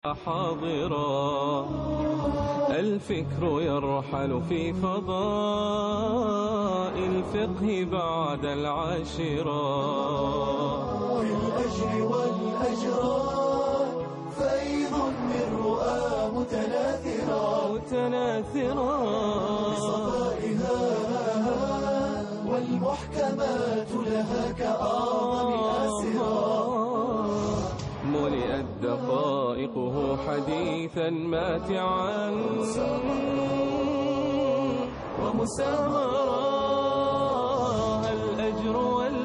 حاضرا الفكر يرحل في فضاء الفقه بعد العاشرة بالأجر والأجران فيض من رؤى متناثرا بصفائها والمحكمات لها كأعظم آسرا ملئت دقائقه حديثا ماتعا ومسامرا الأجر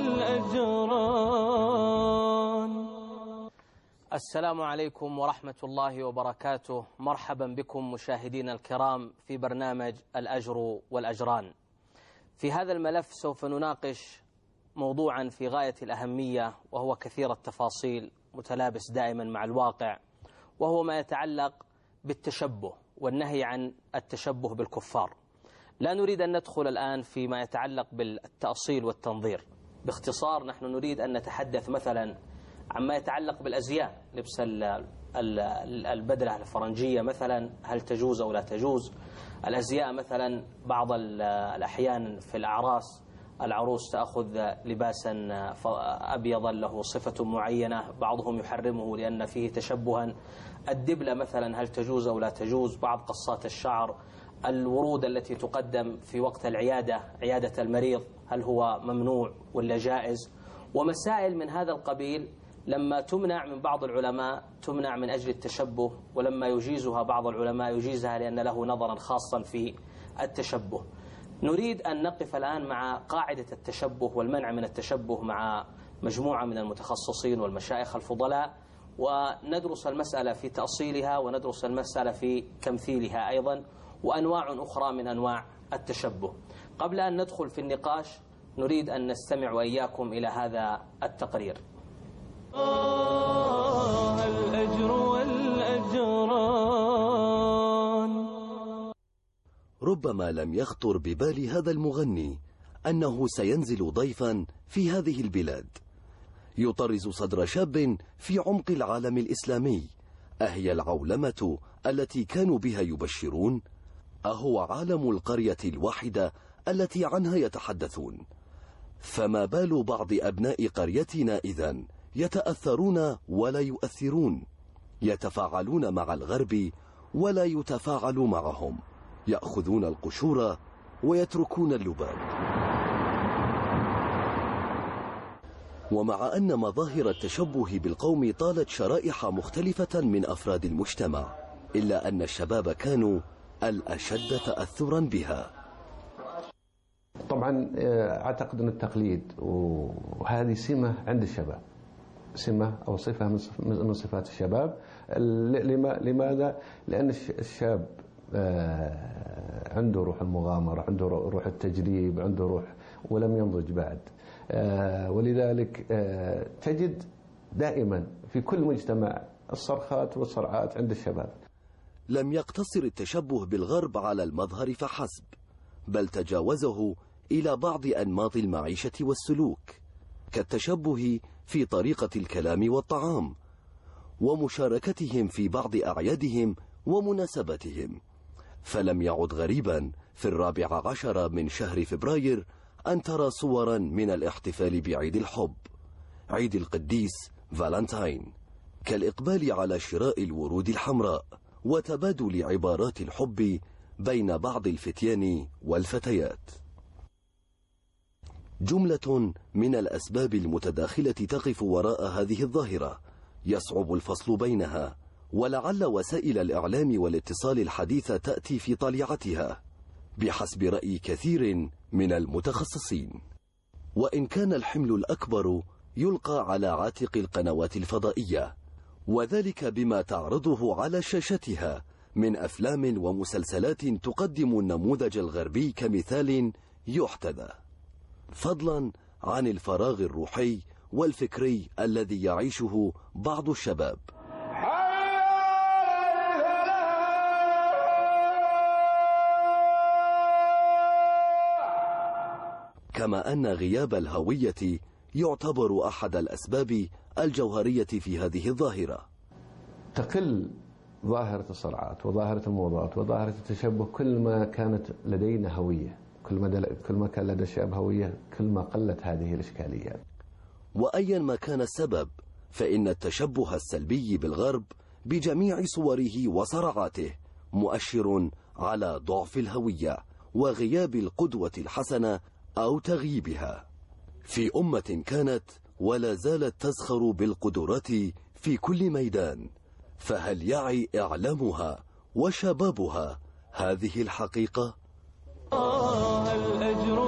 والأجران. السلام عليكم ورحمة الله وبركاته. مرحبا بكم مشاهدينا الكرام في برنامج الأجر والأجران. في هذا الملف سوف نناقش موضوعا في غاية الأهمية، وهو كثير التفاصيل، متلابس دائما مع الواقع، وهو ما يتعلق بالتشبه والنهي عن التشبه بالكفار. لا نريد أن ندخل الآن فيما يتعلق بالتأصيل والتنظير. باختصار نحن نريد أن نتحدث مثلا عما يتعلق بالأزياء، لبس البدلة الفرنجية مثلا، هل تجوز أو لا تجوز؟ الأزياء مثلا بعض الأحيان في الأعراس العروس تأخذ لباسا أبيضا له صفة معينة، بعضهم يحرمه لأن فيه تشبها. الدبلة مثلا هل تجوز أو لا تجوز؟ بعض قصات الشعر، الورود التي تقدم في وقت العيادة، عيادة المريض، هل هو ممنوع ولا جائز؟ ومسائل من هذا القبيل لما تمنع من بعض العلماء تمنع من أجل التشبه، ولما يجيزها بعض العلماء يجيزها لأن له نظرا خاصا في التشبه. نريد أن نقف الآن مع قاعدة التشبه والمنع من التشبه مع مجموعة من المتخصصين والمشايخ الفضلاء، وندرس المسألة في تأصيلها، وندرس المسألة في تمثيلها أيضا، وأنواع أخرى من أنواع التشبه. قبل أن ندخل في النقاش نريد أن نستمع وإياكم إلى هذا التقرير. الأجر والأجران. ربما لم يخطر ببال هذا المغني أنه سينزل ضيفا في هذه البلاد، يطرز صدر شاب في عمق العالم الإسلامي. أهي العولمة التي كانوا بها يبشرون؟ أهو عالم القرية الواحدة التي عنها يتحدثون؟ فما بال بعض أبناء قريتنا إذن يتأثرون ولا يؤثرون، يتفاعلون مع الغرب ولا يتفاعل معهم، يأخذون القشور ويتركون اللباب. ومع أن مظاهر التشبه بالقوم طالت شرائح مختلفة من أفراد المجتمع، إلا أن الشباب كانوا الأشد تأثرا بها. طبعا أعتقد أن التقليد وهذه سمة عند الشباب، سمة أو صفة من صفات الشباب. لماذا؟ لأن الشاب عنده روح المغامرة، عنده روح التجريب، عنده روح ولم ينضج بعد. ولذلك تجد دائما في كل مجتمع الصرخات والصرعات عند الشباب. لم يقتصر التشبه بالغرب على المظهر فحسب، بل تجاوزه إلى بعض أنماط المعيشة والسلوك، كالتشبه في طريقة الكلام والطعام، ومشاركتهم في بعض أعيادهم ومناسباتهم. فلم يعد غريبا في 14 من شهر فبراير أن ترى صورا من الاحتفال بعيد الحب، عيد القديس فالنتاين، كالإقبال على شراء الورود الحمراء وتبادل عبارات الحب بين بعض الفتيان والفتيات. جملة من الأسباب المتداخلة تقف وراء هذه الظاهرة، يصعب الفصل بينها، ولعل وسائل الإعلام والاتصال الحديثة تأتي في طليعتها بحسب رأي كثير من المتخصصين. وإن كان الحمل الأكبر يلقى على عاتق القنوات الفضائية، وذلك بما تعرضه على شاشتها من أفلام ومسلسلات تقدم النموذج الغربي كمثال يحتذى، فضلا عن الفراغ الروحي والفكري الذي يعيشه بعض الشباب. كما أن غياب الهوية يعتبر أحد الأسباب الجوهرية في هذه الظاهرة. تقل ظاهرة الصرعات وظاهرة الموضات وظاهرة التشبه كل ما كانت لدينا هوية، كل ما كان لدى الشعب هوية كل ما قلت هذه الإشكاليات. وأيا ما كان السبب فإن التشبه السلبي بالغرب بجميع صوره وصرعاته مؤشر على ضعف الهوية وغياب القدوة الحسنة أو تغييبها في أمة كانت ولا زالت تزخر بالقدرات في كل ميدان. فهل يعي إعلامها وشبابها هذه الحقيقة؟ الأجر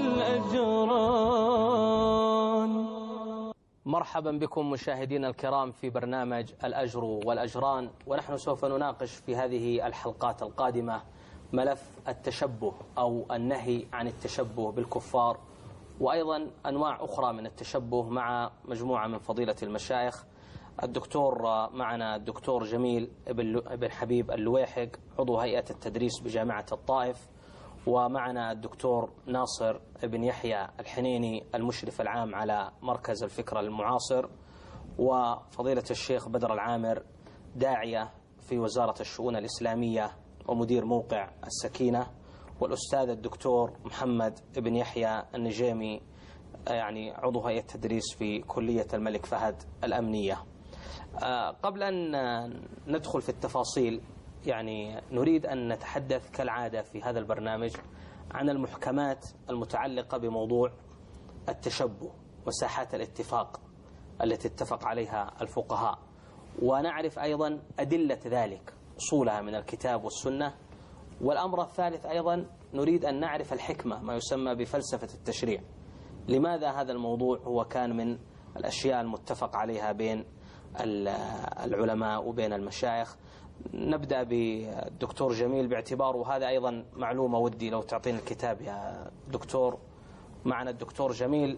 والأجران. مرحبا بكم مشاهدينا الكرام في برنامج الأجر والأجران، ونحن سوف نناقش في هذه الحلقات القادمة ملف التشبه أو النهي عن التشبه بالكفار، وأيضا أنواع أخرى من التشبه مع مجموعة من فضيلة المشايخ. الدكتور معنا الدكتور جميل بن حبيب اللويحق عضو هيئة التدريس بجامعة الطائف، ومعنا الدكتور ناصر بن يحيى الحنيني المشرف العام على مركز الفكر المعاصر، وفضيلة الشيخ بدر العامر داعية في وزارة الشؤون الإسلامية ومدير موقع السكينة، والأستاذ الدكتور محمد بن يحيى النجيمي يعني عضو هيئة التدريس في كلية الملك فهد الأمنية. قبل أن ندخل في التفاصيل يعني نريد أن نتحدث كالعادة في هذا البرنامج عن المحكمات المتعلقة بموضوع التشبه وساحات الاتفاق التي اتفق عليها الفقهاء، ونعرف أيضا أدلة ذلك أصولها من الكتاب والسنة. والأمر الثالث أيضا نريد أن نعرف الحكمة، ما يسمى بفلسفة التشريع، لماذا هذا الموضوع هو كان من الأشياء المتفق عليها بين العلماء وبين المشايخ. نبدأ بالدكتور جميل باعتباره هذا أيضا معلومة، ودي لو تعطينا الكتاب يا دكتور. معنا الدكتور جميل.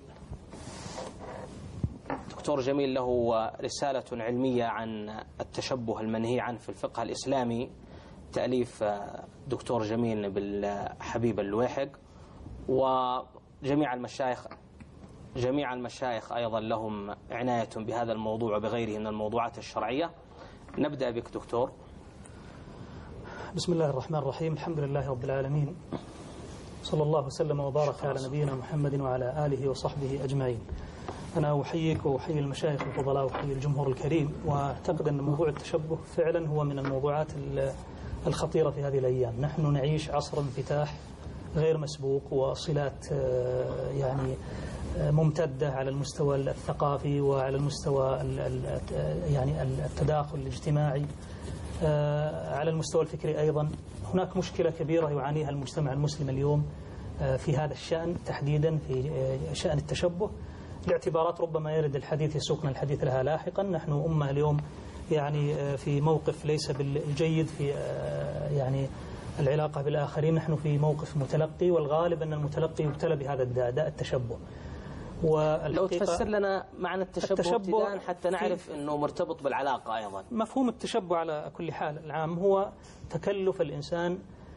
دكتور جميل له رسالة علمية عن التشبه المنهي عنه في الفقه الإسلامي، تأليف دكتور جميل بالحبيب اللويحق، وجميع المشايخ أيضا لهم عناية بهذا الموضوع وبغيره من الموضوعات الشرعية. نبدأ بك دكتور. بسم الله الرحمن الرحيم، الحمد لله رب العالمين، صلى الله وسلم وبارك على نبينا محمد وعلى آله وصحبه أجمعين. أنا أحييك وأحيي المشايخ الفضلاء وأحيي الجمهور الكريم، وأعتقد أن موضوع التشبه فعلا هو من الموضوعات الخطيرة في هذه الأيام. نحن نعيش عصر انفتاح غير مسبوق وصلات يعني ممتدة على المستوى الثقافي وعلى المستوى يعني التداخل الاجتماعي، على المستوى الفكري أيضا. هناك مشكلة كبيرة يعانيها المجتمع المسلم اليوم في هذا الشأن تحديدا، في شأن التشبه، لاعتبارات ربما يرد الحديث يسوقنا الحديث لها لاحقا. نحن أمة اليوم يعني في موقف ليس بالجيد في يعني العلاقة بالآخرين، نحن في موقف متلقي، والغالب أن المتلقي يبتلى بهذا الداء، داء التشبه. لو تفسر لنا معنى التشبه ابتداء حتى نعرف أنه مرتبط بالعلاقة أيضا. مفهوم التشبه على كل حال العام هو تكلف الإنسان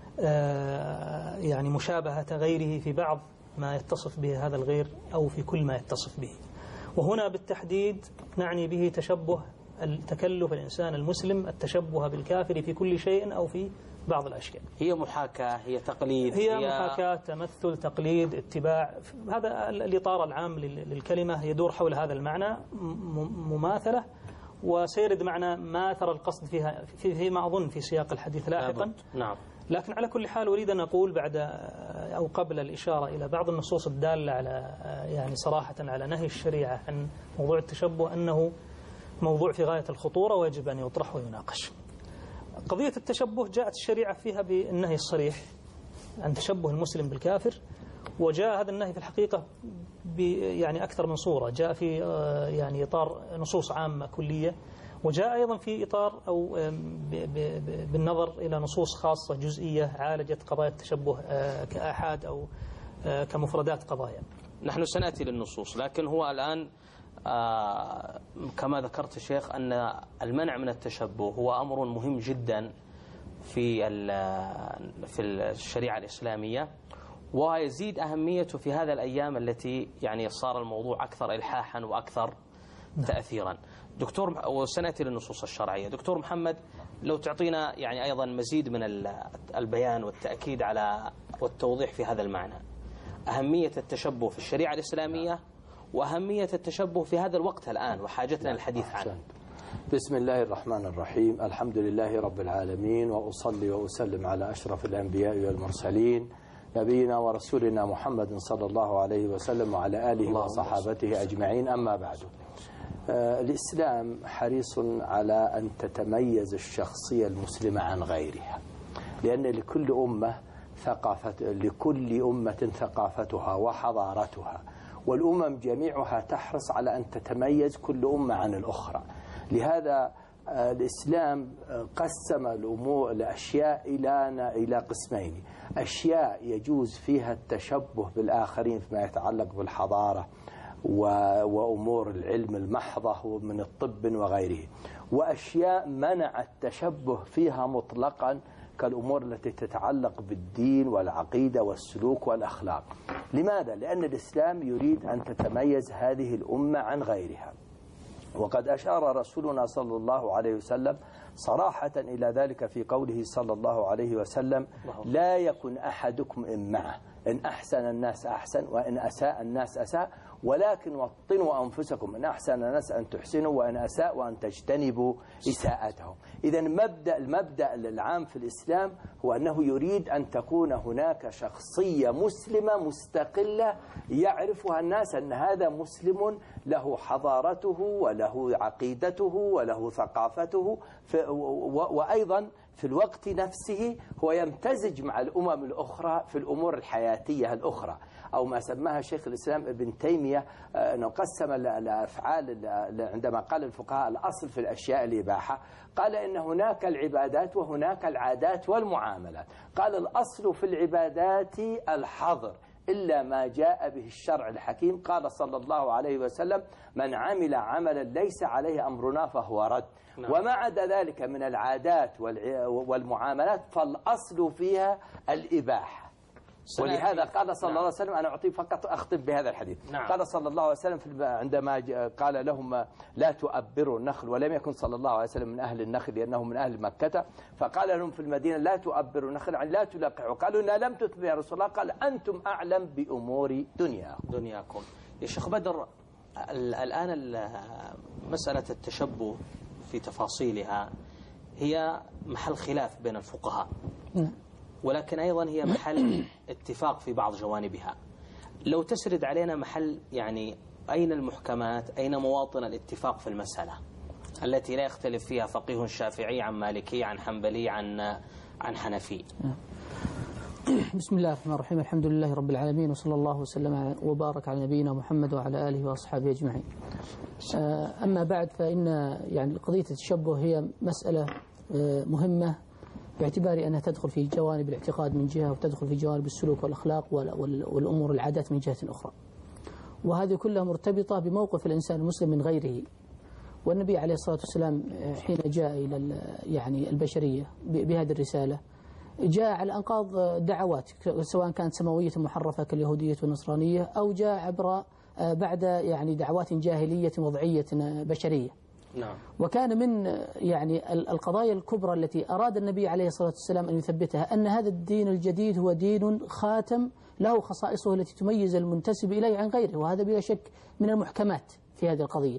يعني مشابهة غيره في بعض ما يتصف به هذا الغير أو في كل ما يتصف به، وهنا بالتحديد نعني به تشبه تكلف الإنسان المسلم التشبه بالكافر في كل شيء أو في بعض الأشياء. هي محاكاة، هي تقليد، هي محاكاة، تمثل، تقليد، اتباع. هذا الإطار العام للكلمة يدور حول هذا المعنى، مماثلة، وسيرد معنى ما ترى القصد فيها فيما أظن في سياق الحديث لاحقا. نعم. لكن على كل حال أريد أن أقول بعد أو قبل الإشارة إلى بعض النصوص الدالة على يعني صراحة على نهي الشريعة عن موضوع التشبه أنه موضوع في غاية الخطورة ويجب أن يطرح ويناقش. قضية التشبه جاءت الشريعة فيها بالنهي الصريح عن تشبه المسلم بالكافر، وجاء هذا النهي في الحقيقة يعني أكثر من صورة. جاء في يعني إطار نصوص عامة كلية، وجاء أيضا في إطار أو بالنظر إلى نصوص خاصة جزئية عالجت قضايا التشبه كآحاد أو كمفردات قضايا. نحن سنأتي للنصوص، لكن هو الآن كما ذكرت الشيخ أن المنع من التشبه هو أمر مهم جدا في الشريعة الإسلامية، ويزيد أهميته في هذا الأيام التي يعني صار الموضوع أكثر إلحاحا وأكثر تأثيرا. دكتور، وسنأتي للنصوص الشرعية. دكتور محمد، لو تعطينا يعني أيضا مزيد من البيان والتأكيد على والتوضيح في هذا المعنى، أهمية التشبه في الشريعة الإسلامية وأهمية التشبه في هذا الوقت الآن وحاجتنا للحديث عنه. بسم الله الرحمن الرحيم، الحمد لله رب العالمين، وأصلي وأسلم على أشرف الأنبياء والمرسلين نبينا ورسولنا محمد صلى الله عليه وسلم وعلى آله وصحابته أجمعين. أما بعد، الإسلام حريص على أن تتميز الشخصية المسلمة عن غيرها، لأن لكل أمة ثقافتها وحضارتها، والأمم جميعها تحرص على أن تتميز كل أمة عن الأخرى. لهذا الإسلام قسم الأشياء إلى قسمين: أشياء يجوز فيها التشبه بالآخرين فيما يتعلق بالحضارة وأمور العلم المحضة من الطب وغيره، وأشياء منع التشبه فيها مطلقا كالأمور التي تتعلق بالدين والعقيدة والسلوك والأخلاق. لماذا؟ لأن الإسلام يريد أن تتميز هذه الأمة عن غيرها، وقد أشار رسولنا صلى الله عليه وسلم صراحة إلى ذلك في قوله صلى الله عليه وسلم: لا يكن أحدكم إمعة، إن أحسن الناس أحسن وإن أساء الناس أساء، ولكن وطنوا أنفسكم، إن أحسن الناس أن تحسنوا وإن أساء وأن تجتنبوا إساءتهم. إذا المبدأ العام في الإسلام هو أنه يريد أن تكون هناك شخصية مسلمة مستقلة يعرفها الناس أن هذا مسلم له حضارته وله عقيدته وله ثقافته، وأيضا في الوقت نفسه هو يمتزج مع الأمم الأخرى في الأمور الحياتية الأخرى، أو ما سماها شيخ الإسلام ابن تيمية أنه قسم الأفعال عندما قال الفقهاء الأصل في الأشياء الإباحة، قال إن هناك العبادات وهناك العادات والمعاملات. قال الأصل في العبادات الحظر إلا ما جاء به الشرع الحكيم. قال صلى الله عليه وسلم: من عمل عملا ليس عليه أمرنا فهو رد. وما عدا ذلك من العادات والمعاملات فالأصل فيها الإباحة. ولهذا قال صلى الله عليه وسلم، أنا أعطي فقط أختم بهذا الحديث. قال صلى الله عليه وسلم عندما قال لهم: لا تؤبروا النخل، ولم يكن صلى الله عليه وسلم من أهل النخل لأنه من أهل مكة، فقال لهم في المدينة: لا تؤبروا النخل، يعني لا تلقحوا. قالوا: إنها لم تثبت يا رسول الله. قال: أنتم أعلم بأمور دنياكم. يا شيخ بدر، الآن مسألة التشبه في تفاصيلها هي محل خلاف بين الفقهاء، ولكن أيضا هي محل اتفاق في بعض جوانبها. لو تسرد علينا محل، يعني أين المحكمات، أين مواطن الاتفاق في المسألة التي لا يختلف فيها فقيه شافعي عن مالكي عن حنبلي عن حنفي؟ بسم الله الرحمن الرحيم، الحمد لله رب العالمين، وصلى الله وسلم وبارك على نبينا محمد وعلى آله وأصحابه أجمعين. أما بعد، فإن يعني قضية التشبه هي مسألة مهمة باعتبار أنها تدخل في جوانب الاعتقاد من جهة، وتدخل في جوانب السلوك والأخلاق والأمور العادات من جهة أخرى، وهذه كلها مرتبطة بموقف الإنسان المسلم من غيره. والنبي عليه الصلاة والسلام حين جاء إلى يعني البشرية بهذه الرسالة جاء على أنقاض دعوات، سواء كانت سماوية محرفة كاليهودية والنصرانية، أو جاء عبر بعد يعني دعوات جاهلية وضعية بشرية. نعم. وكان من يعني القضايا الكبرى التي أراد النبي عليه الصلاة والسلام أن يثبتها أن هذا الدين الجديد هو دين خاتم له خصائصه التي تميز المنتسب إليه عن غيره، وهذا بلا شك من المحكمات في هذه القضية.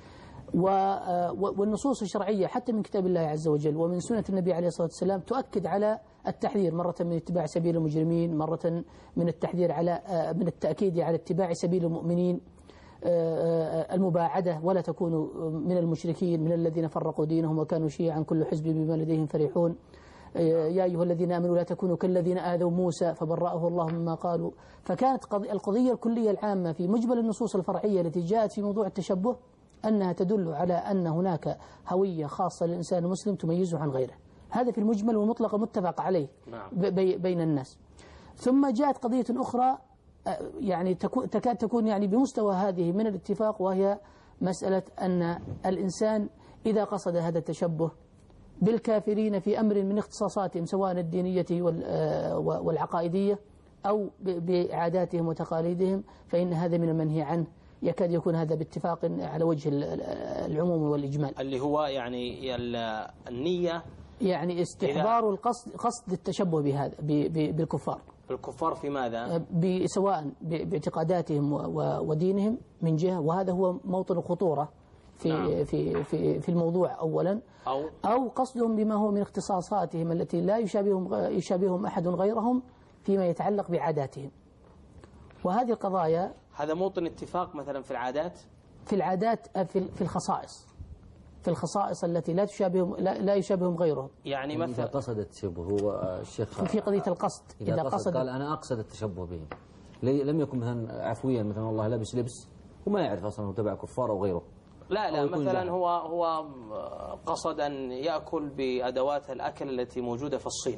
والنصوص الشرعية حتى من كتاب الله عز وجل ومن سنة النبي عليه الصلاة والسلام تؤكد على التحذير، مرة من اتباع سبيل المجرمين، مرة من التحذير من التأكيد على اتباع سبيل المؤمنين، المباعدة: ولا تكونوا من المشركين من الذين فرقوا دينهم وكانوا شيعا كل حزب بما لديهم فرحون، يا أيها الذين آمنوا لا تكونوا كالذين آذوا موسى فبرأه الله مما قالوا. فكانت القضية الكلية العامة في مجمل النصوص الفرعية التي جاءت في موضوع التشبه أنها تدل على أن هناك هوية خاصة للإنسان المسلم تميزه عن غيره. هذا في المجمل والمطلق متفق عليه بين الناس. ثم جاءت قضية أخرى يعني تكاد تكون يعني بمستوى هذه من الاتفاق، وهي مسألة أن الإنسان إذا قصد هذا التشبه بالكافرين في أمر من اختصاصاتهم سواء الدينية والعقائدية أو بعاداتهم وتقاليدهم، فإن هذا من المنهي عنه، يكاد يكون هذا باتفاق على وجه العموم والإجمال، اللي هو يعني النية يعني استحضار القصد، قصد التشبه بهذا بالكفار. الكفار في ماذا؟ سواء باعتقاداتهم ودينهم من جهة، وهذا هو موطن الخطورة في نعم. في الموضوع أولا، أو قصدهم بما هو من اختصاصاتهم التي لا يشابههم أحد غيرهم فيما يتعلق بعاداتهم. وهذه القضايا هذا موطن اتفاق مثلا في العادات، في العادات، في الخصائص، في الخصائص التي لا يشابههم غيرهم. يعني مثلا إذا قصد التشبه، هو الشيخ في قضية القصد، إذا قصد قال أنا أقصد التشبه بهم، لم يكن مثلا عفويا مثلا والله لابس لبس وما يعرف أصلا هو تبع كفار أو غيره. لا مثلا هو قصد أن يأكل بأدوات الأكل التي موجودة في الصين،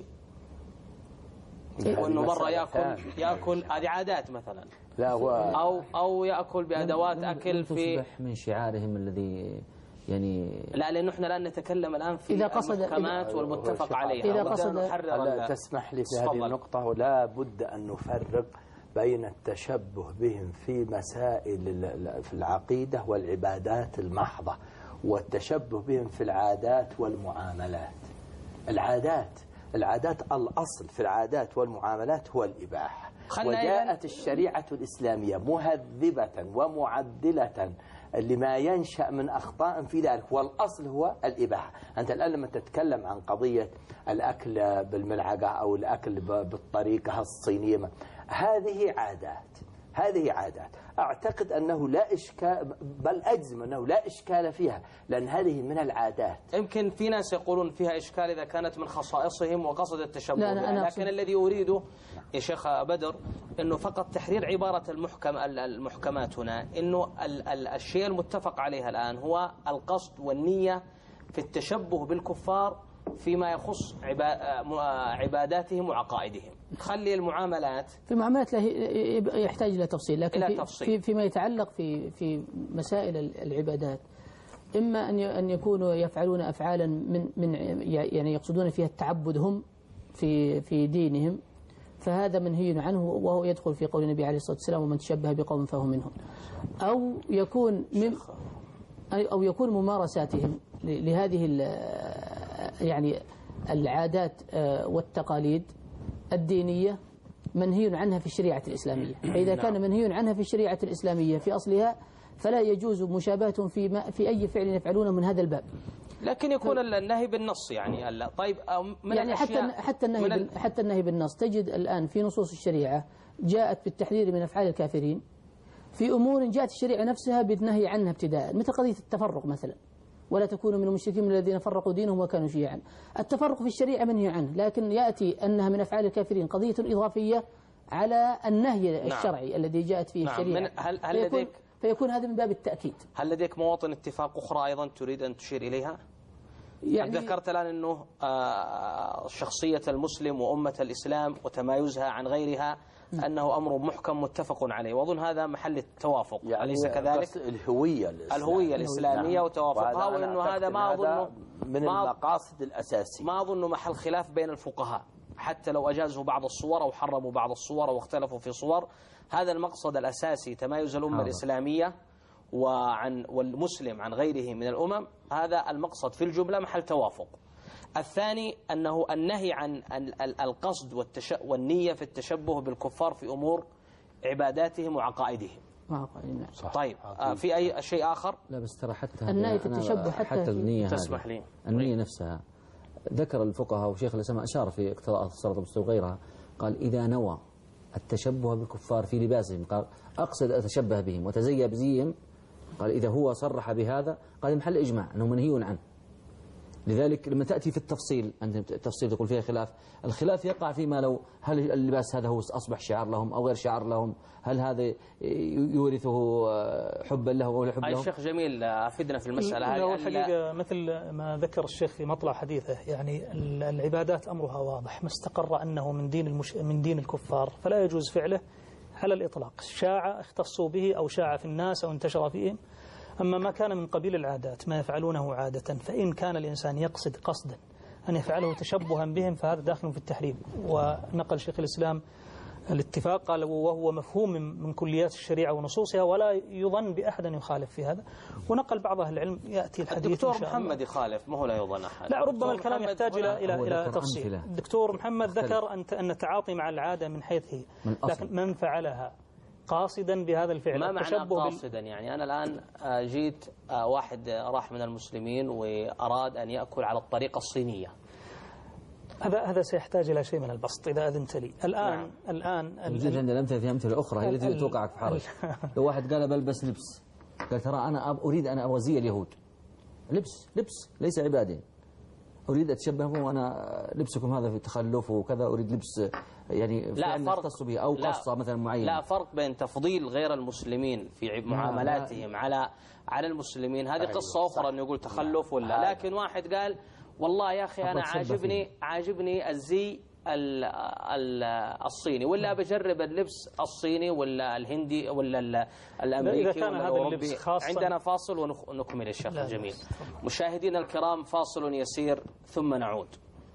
وأنه مرة يأكل هذه عادات مثلا، لا هو أو يأكل بأدوات أكل في من شعارهم الذي يعني لا، لأنه احنا الآن نتكلم الآن في المحكمات والمتفق عليها. إذا قصد تسمح لي في هذه النقطة، ولا بد أن نفرق بين التشبه بهم في مسائل في العقيدة والعبادات المحضة، والتشبه بهم في العادات والمعاملات. العادات الأصل في العادات والمعاملات هو الإباحة، وجاءت الشريعة الإسلامية مهذبة ومعدلة لما ينشأ من أخطاء في ذلك، والأصل هو الإباحة. أنت الآن لما تتكلم عن قضية الأكل بالملعقة أو الأكل بالطريقة الصينية، هذه عادات أعتقد أنه لا إشكال، بل أجزم أنه لا إشكال فيها، لأن هذه من العادات. يمكن في ناس يقولون فيها إشكال إذا كانت من خصائصهم وقصد التشبه، لكن الذي أريده يا شيخ بدر أنه فقط تحرير عبارة المحكمات هنا، أنه الشيء المتفق عليها الآن هو القصد والنية في التشبه بالكفار فيما يخص عباداتهم وعقائدهم. خلي المعاملات، في المعاملات يحتاج إلى تفصيل، لكن فيما يتعلق في مسائل العبادات، إما أن يكونوا يفعلون أفعالا من يعني يقصدون فيها التعبد هم في دينهم، فهذا منهي عنه، وهو يدخل في قول النبي عليه الصلاة والسلام: ومن تشبه بقوم فهو منهم. أو يكون ممارساتهم لهذه يعني العادات والتقاليد الدينية منهي عنها في الشريعة الإسلامية. فإذا كان منهي عنها في الشريعة الإسلامية في أصلها، فلا يجوز مشابهة في أي فعل يفعلونه من هذا الباب. لكن يكون النهي بالنص يعني طيب من يعني حتى النهي بالنص تجد الآن في نصوص الشريعة جاءت بالتحذير من أفعال الكافرين في أمور جاءت الشريعة نفسها بالنهي عنها ابتداء، مثل قضية التفرق مثلا: ولا تكونوا من المشركين من الذين فرقوا دينهم وكانوا شيعا. التفرق في الشريعة منهي عنه، لكن يأتي أنها من أفعال الكافرين قضية إضافية على النهي الشرعي الذي جاءت فيه الشريعة. فيكون هذا من باب التأكيد. هل لديك مواطن اتفاق أخرى أيضا تريد أن تشير إليها؟ يعني ذكرت الآن أنه شخصية المسلم وأمة الإسلام وتمايزها عن غيرها أنه أمر محكم متفق عليه، وأظن هذا محل التوافق، يعني أليس كذلك؟ الهوية الإسلامية وتوافقها، وأنه هذا ما أظن من المقاصد الأساسية، ما أظن محل خلاف بين الفقهاء، حتى لو أجازوا بعض الصور أو حرموا بعض الصور أو اختلفوا في صور. هذا المقصد الأساسي، تمايز الأمة الإسلامية والمسلم عن غيره من الأمم، هذا المقصد في الجملة محل توافق. الثاني أنه النهي عن القصد والنية في التشبه بالكفار في أمور عباداتهم وعقائدهم. طيب في أي شيء آخر؟ لا بس ترى حتى النهي في التشبه حتى النية، تسمح لي، النية نفسها ذكر الفقهاء وشيخ الإسلام أشار في اقتراءات الصراط المستقيم وغيرها، قال: إذا نوى التشبه بالكفار في لباسهم، قال: أقصد أتشبه بهم وتزيى بزيهم، قال: إذا هو صرح بهذا، قال: محل إجماع أنه منهي عنه. لذلك لما تأتي في التفصيل، أنت التفصيل تقول فيها خلاف، الخلاف يقع فيما لو هل اللباس هذا هو أصبح شعار لهم أو غير شعار لهم، هل هذا يورثه حبا له أو لا حب له. الشيخ جميل أفدنا في المسألة هذه. الحقيقة مثل ما ذكر الشيخ في مطلع حديثه، يعني العبادات أمرها واضح، ما استقر أنه من دين الكفار فلا يجوز فعله على الإطلاق، شاع اختصوا به أو شاع في الناس أو انتشر فيهم. أما ما كان من قبيل العادات ما يفعلونه عادة، فإن كان الإنسان يقصد قصدا أن يفعله تشبها بهم فهذا داخل في التحريم. ونقل شيخ الإسلام الاتفاق قال وهو مفهوم من كليات الشريعة ونصوصها، ولا يظن بأحد أن يخالف في هذا. ونقل بعض أهل العلم يأتي الحديث الدكتور محمد يخالف، ما هو لا يظن أحد. لا، ربما الكلام يحتاج إلى تفصيل. الدكتور محمد ذكر أن التعاطي مع العادة من حيث هي، لكن من فعلها قاصدا بهذا الفعل ما معنى قاصدا؟ يعني أنا الآن جيت واحد راح من المسلمين وأراد أن يأكل على الطريقة الصينية، هذا سيحتاج إلى شيء من البسط إذا أذنت لي. الآن يوجد عندنا أمثلة في أمثلة أخرى هي التي توقعك في حرج. لو واحد قال بلبس لبس، قال ترى أنا أريد أن أوازي اليهود، لبس ليس عبادة، أريد أتشبه بهم، وأنا لبسكم هذا في تخلف وكذا، أريد لبس يعني لا فرق يختص به أو قصة مثلا معينة. لا فرق بين تفضيل غير المسلمين في معاملاتهم على المسلمين، هذه قصة أخرى أنه يقول تخلف ولا. لكن واحد قال والله يا أخي أنا عاجبني الزي الصيني، ولا بجرب اللبس الصيني ولا الهندي ولا الأمريكي ولا الأوروبي. عندنا فاصل ونكمل الشيخ الجميل. مشاهدينا الكرام، فاصل يسير ثم نعود.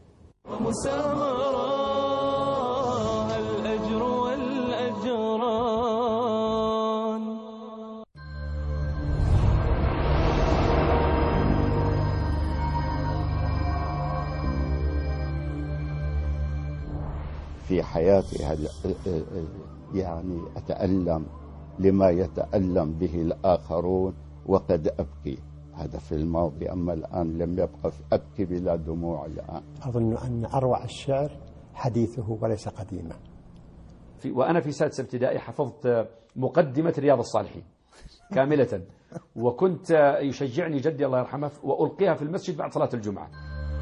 ومسامرها الأجر والأجران. في حياتي يعني أتألم لما يتألم به الآخرون وقد أبكي، هذا في الماضي، أما الآن لم يبقى أبكي بلا دموع الآن. أظن أن أروع الشعر حديثه وليس قديما. وأنا في سادسة ابتدائي حفظت مقدمة رياض الصالحين كاملة، وكنت يشجعني جدي الله يرحمه وألقيها في المسجد بعد صلاة الجمعة.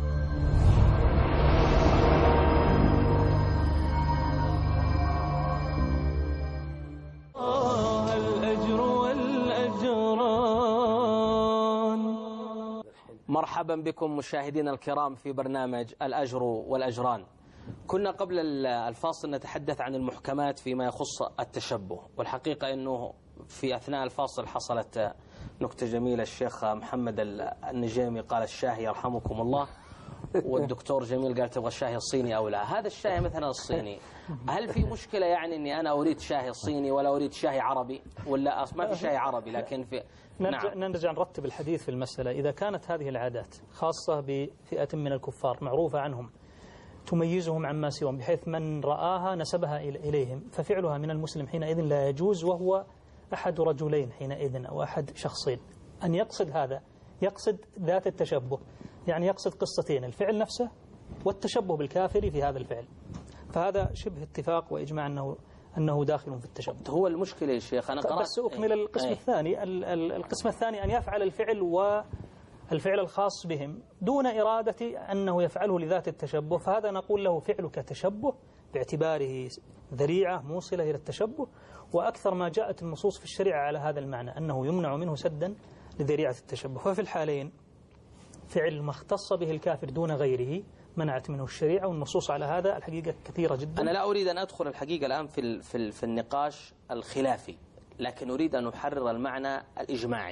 مرحبا بكم مشاهدينا الكرام في برنامج الأجر والأجران. كنا قبل الفاصل نتحدث عن المحكمات فيما يخص التشبه، والحقيقة أنه في أثناء الفاصل حصلت نكتة جميلة. الشيخ محمد النجيمي قال الشاهي يرحمكم الله، والدكتور جميل قال تبغى الشاهي الصيني أو لا. هذا الشاهي مثلا الصيني، هل في مشكلة يعني أني أنا أريد شاهي صيني ولا أريد شاهي عربي؟ ولا ما في شاهي عربي لكن في نرجع نرتب الحديث في المسألة. إذا كانت هذه العادات خاصة بفئة من الكفار معروفة عنهم تميزهم عما سواهم بحيث من رآها نسبها إليهم، ففعلها من المسلم حينئذ لا يجوز، وهو أحد رجلين حينئذ أو أحد شخصين. أن يقصد هذا، يقصد ذات التشبه، يعني يقصد قصتين، الفعل نفسه والتشبه بالكافر في هذا الفعل، فهذا شبه اتفاق وإجماع أنه داخل في التشبه. هو المشكلة يا شيخ أنا قرأت بس أكمل القسم الثاني. القسم الثاني أن يفعل الفعل والفعل الخاص بهم دون إرادة أنه يفعله لذات التشبه، فهذا نقول له فعلك تشبه باعتباره ذريعة موصلة إلى التشبه، وأكثر ما جاءت النصوص في الشريعة على هذا المعنى أنه يمنع منه سدا لذريعة التشبه. ففي الحالين فعل ما اختص به الكافر دون غيره منعت منه الشريعة، والنصوص على هذا الحقيقة كثيرة جدا. أنا لا أريد أن أدخل الحقيقة الآن في النقاش الخلافي، لكن أريد أن أحرر المعنى الإجماعي.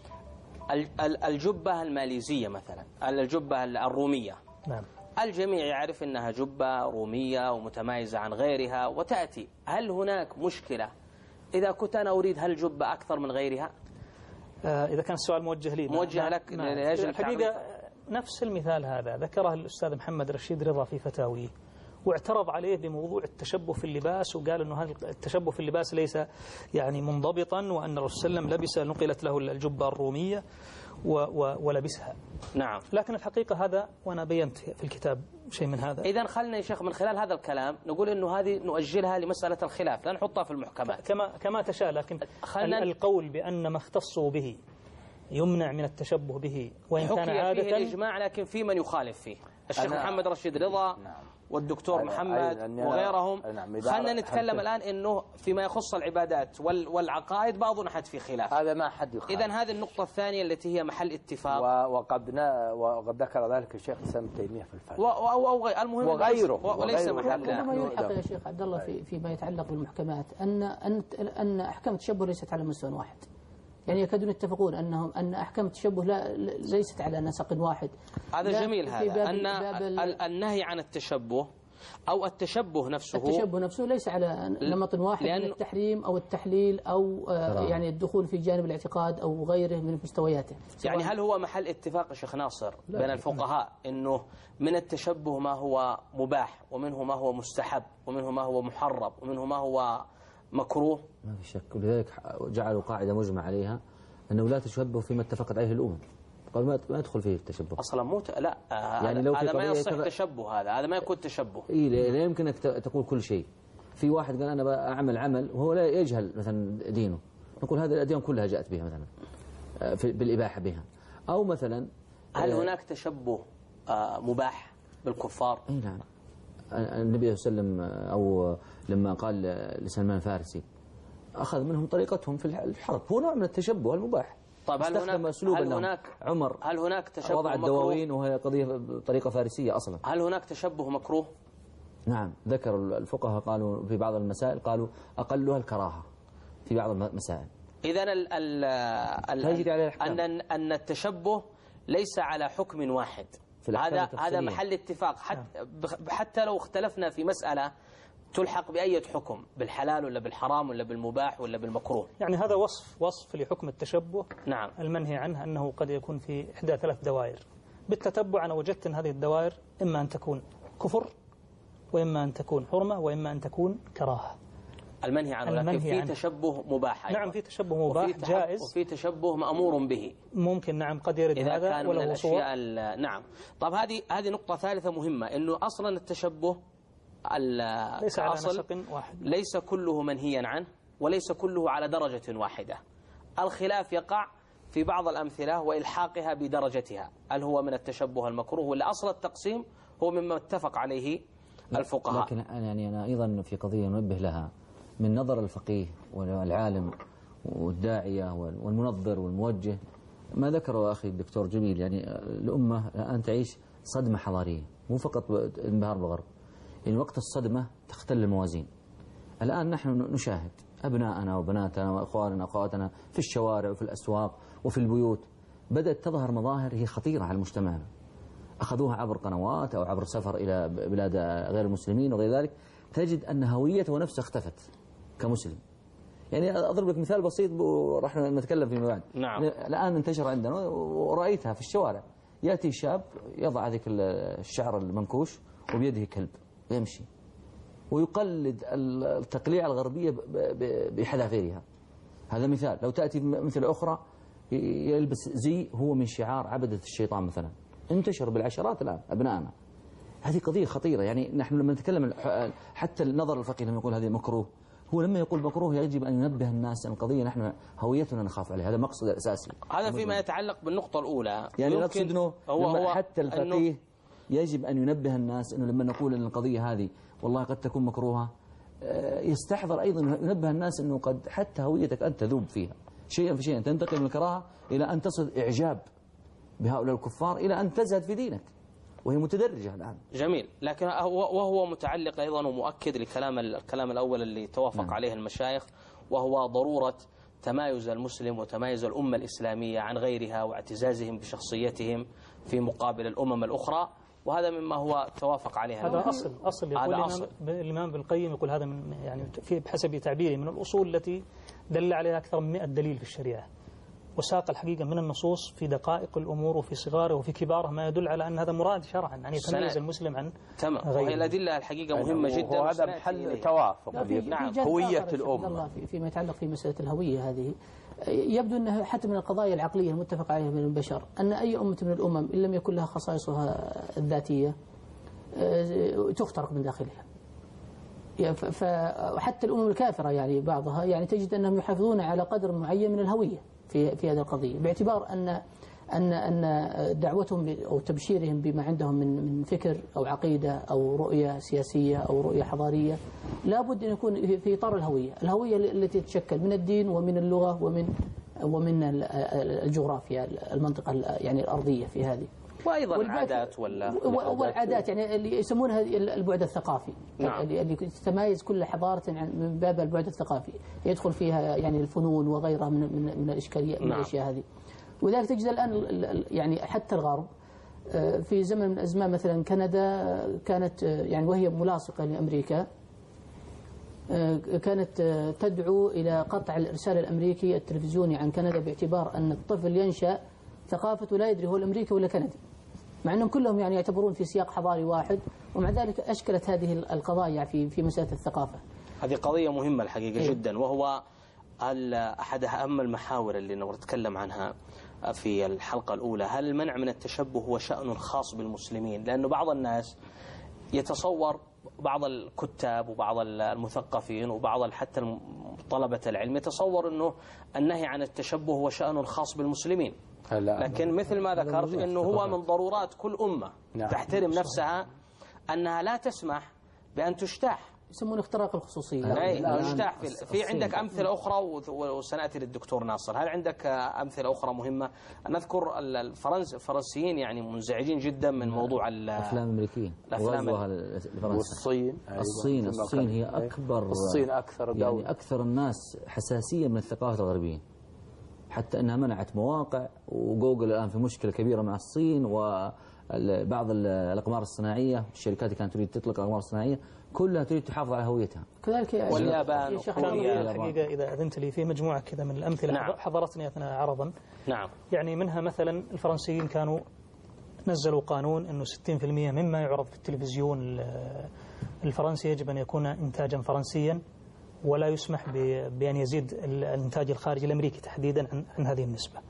الجبة الماليزية مثلا، الجبة الرومية، نعم، الجميع يعرف أنها جبة رومية ومتميزة عن غيرها وتأتي. هل هناك مشكلة إذا كنت أنا أريد هالجبة أكثر من غيرها؟ إذا كان السؤال موجه لي، موجه لك. الحقيقة نفس المثال هذا ذكره الأستاذ محمد رشيد رضا في فتاويه، واعترض عليه بموضوع التشبه في اللباس، وقال أنه هذا التشبه في اللباس ليس يعني منضبطا، وأن الرسول صلى الله عليه وسلم لبس، نقلت له الجبة الرومية ولبسها. نعم. لكن الحقيقة هذا، وأنا بينت في الكتاب شيء من هذا. إذا خلنا يا شيخ من خلال هذا الكلام نقول أنه هذه نؤجلها لمسألة الخلاف، لا نحطها في المحكمات كما تشاء، لكن القول بأن ما اختصوا به يمنع من التشبه به، وإن كان عادة فيه الإجماع، لكن في من يخالف فيه الشيخ محمد رشيد رضا والدكتور محمد وغيرهم. خلنا نتكلم الآن أنه فيما يخص العبادات والعقائد بعضنا حد في خلاف، هذا ما حد يخالف. إذن هذه النقطة الثانية التي هي محل اتفاق، وقد ذكر ذلك الشيخ الإسلام ابن تيمية في الفتح المهم وغيره وليس محل. ربما يلحق يا شيخ عبد الله فيما يتعلق بالمحكمات أن أحكام التشبه ليست على مستوى واحد، يعني يكادون يتفقون أن أحكام التشبه ليست على نسق واحد. هذا جميل، هذا أن النهي عن التشبه أو التشبه نفسه ليس على نمط واحد من التحريم أو التحليل أو يعني الدخول في جانب الاعتقاد أو غيره من مستوياته. يعني هل هو محل اتفاق شيخ ناصر بين الفقهاء أنه من التشبه ما هو مباح ومنه ما هو مستحب ومنه ما هو محرم ومنه ما هو مكروه؟ ما في شك، ولذلك جعلوا قاعدة مجمع عليها أنه لا تشبه فيما اتفقت عليه الأمم. قال ما يدخل فيه التشبه أصلا لا يعني لو هذا ما يصح تشبه، هذا ما يكون تشبه. لا يمكن أنك تقول كل شيء. في واحد قال أنا بعمل عمل وهو لا يجهل مثلا دينه، نقول هذه الأديان كلها جاءت بها مثلا بالإباحة بها. أو مثلا هل هناك تشبه مباح بالكفار؟ أي نعم. النبي صلى الله عليه وسلم أو لما قال لسلمان الفارسي أخذ منهم طريقتهم في الحرب، هو نوع من التشبه المباح. طيب هل هناك تشبه وضع الدواوين وهي قضية بطريقة فارسية أصلا. هل هناك تشبه مكروه؟ نعم، ذكر الفقهاء قالوا في بعض المسائل قالوا أقلها الكراهة في بعض المسائل. إذن أن التشبه ليس على حكم واحد، هذا محل اتفاق. حتى لو اختلفنا في مسألة تلحق بأي حكم، بالحلال ولا بالحرام ولا بالمباح ولا بالمكروه. يعني هذا وصف لحكم التشبه. نعم. المنهي عنه أنه قد يكون في إحدى 3 دوائر. بالتتبع أنا وجدت أن هذه الدوائر إما أن تكون كفر وإما أن تكون حرمة وإما أن تكون كراهة. المنهي عنه، لكن في تشبه مباح أيضا. نعم، في تشبه مباح جائز، وفي تشبه مأمور به ممكن. نعم، قد يرد إذا هذا كان من الأشياء. نعم. طب هذه نقطة ثالثة مهمة، إنه أصلا التشبه ليس على نسق واحد، ليس كله منهيا عنه وليس كله على درجة واحدة. الخلاف يقع في بعض الأمثلة وإلحاقها بدرجتها، هل هو من التشبه المكروه ولا أصل التقسيم هو مما اتفق عليه الفقهاء. لكن يعني أنا أيضا في قضية ننبه لها من نظر الفقيه والعالم والداعية والمنظر والموجه، ما ذكره أخي الدكتور جميل. يعني الأمة الآن تعيش صدمة حضارية، مو فقط انبهار بالغرب. يعني وقت الصدمة تختل الموازين. الآن نحن نشاهد أبناءنا وبناتنا وأخواننا وأخواتنا في الشوارع وفي الأسواق وفي البيوت بدأت تظهر مظاهر هي خطيرة على مجتمعنا، أخذوها عبر قنوات أو عبر سفر إلى بلاد غير المسلمين وغير ذلك. تجد أن هويته ونفسه اختفت كمسلم. يعني أضرب لك مثال بسيط راح نتكلم فيما بعد. نعم. الآن انتشر عندنا ورأيتها في الشوارع، يأتي شاب يضع هذيك الشعر المنكوش وبيده كلب يمشي ويقلد التقليع الغربية بحذافيرها. هذا مثال. لو تأتي مثل أخرى يلبس زي هو من شعار عبدة الشيطان مثلا، انتشر بالعشرات الآن أبنائنا. هذه قضية خطيرة. يعني نحن لما نتكلم حتى النظر الفقهي لما يقول هذه مكروه، هو لما يقول مكروه يجب أن ينبه الناس أن قضية نحن هويتنا نخاف عليها. هذا مقصد الأساسي. هذا فيما يتعلق بالنقطة الأولى. يعني نقصد أنه حتى الفقيه يجب أن ينبه الناس أنه لما نقول أن القضية هذه والله قد تكون مكروهة، يستحضر أيضا ينبه الناس أنه قد حتى هويتك أنت تذوب فيها شيئا فشيئا، تنتقل من الكراهة إلى أن تصل إعجاب بهؤلاء الكفار إلى أن تزهد في دينك، وهي متدرجة الآن. جميل. لكن وهو متعلق أيضا ومؤكد الكلام الأول اللي توافق عليه المشايخ، وهو ضرورة تمايز المسلم وتمايز الأمة الإسلامية عن غيرها واعتزازهم بشخصيتهم في مقابل الأمم الأخرى، وهذا مما هو توافق عليه. هذا أصل يقول الإمام ابن القيم، يقول هذا من يعني بحسب تعبيره من الأصول التي دل عليها أكثر من 100 دليل في الشريعة، وساق الحقيقة من النصوص في دقائق الأمور وفي صغاره وفي كباره ما يدل على أن هذا مراد شرعا، يعني يتميز المسلم عن غيره. وهي الأدلة الحقيقة مهمة جدا، وهذا محل توافق. نعم. هوية الأمة فيما يتعلق في مسألة الهوية هذه، يبدو أنها حتى من القضايا العقلية المتفق عليها بين البشر أن أي أمة من الأمم إن لم يكن لها خصائصها الذاتية تخترق من داخلها. فحتى الأمم الكافرة يعني بعضها يعني تجد أنهم يحافظون على قدر معين من الهوية في هذه القضية، باعتبار أن دعوتهم أو تبشيرهم بما عندهم من فكر أو عقيدة أو رؤية سياسية أو رؤية حضارية لابد أن يكون في إطار الهوية التي تتشكل من الدين ومن اللغة ومن الجغرافيا، المنطقة يعني الأرضية في هذه، وأيضا العادات والعادات يعني اللي يسمونها البعد الثقافي. نعم. اللي تتميز كل حضارة من باب البعد الثقافي، يدخل فيها يعني الفنون وغيرها من الإشكالية من الأشياء هذه. ولذلك تجد الآن يعني حتى الغرب في زمن من الأزمان مثلا كندا كانت يعني وهي ملاصقة لأمريكا كانت تدعو إلى قطع الإرسال الأمريكي التلفزيوني عن كندا باعتبار أن الطفل ينشأ ثقافته لا يدري هو الأمريكي ولا كندي، مع أنهم كلهم يعني يعتبرون في سياق حضاري واحد، ومع ذلك أشكلت هذه القضايا في مسألة الثقافة. هذه قضية مهمة الحقيقة جدا، وهو أحد أهم المحاور اللي نتكلم عنها في الحلقة الأولى. هل المنع من التشبه هو شأن خاص بالمسلمين؟ لأنه بعض الناس يتصور، بعض الكتاب وبعض المثقفين وبعض حتى طلبة العلم يتصور أنه النهي عن التشبه هو شأن خاص بالمسلمين، لكن مثل ما ذكرت أنه هو من ضرورات كل أمة تحترم نفسها أنها لا تسمح بأن تجتاح، يسمونه اختراق الخصوصية. يجتاح. في عندك أمثلة أخرى وسنأتي للدكتور ناصر. هل عندك أمثلة أخرى مهمة؟ نذكر الفرنسيين يعني منزعجين جدا من موضوع الأفلام الأمريكية والصين. الصين هي أكبر، الصين أكثر يعني أكثر الناس حساسية من الثقافة الغربية، حتى أنها منعت مواقع، وجوجل الآن في مشكلة كبيرة مع الصين، وبعض الأقمار الصناعية، الشركات اللي كانت تريد تطلق الأقمار الصناعية كلها تريد تحافظ على هويتها. كذلك واليابان الحقيقة إذا أذنت لي في مجموعة كذا من الأمثلة. نعم. حضرتني أثناء عرضا. نعم. يعني منها مثلا الفرنسيين كانوا نزلوا قانون أنه 60% مما يعرض في التلفزيون الفرنسي يجب أن يكون إنتاجا فرنسيا، ولا يسمح بأن يزيد الإنتاج الخارجي الأمريكي تحديدا عن هذه النسبة.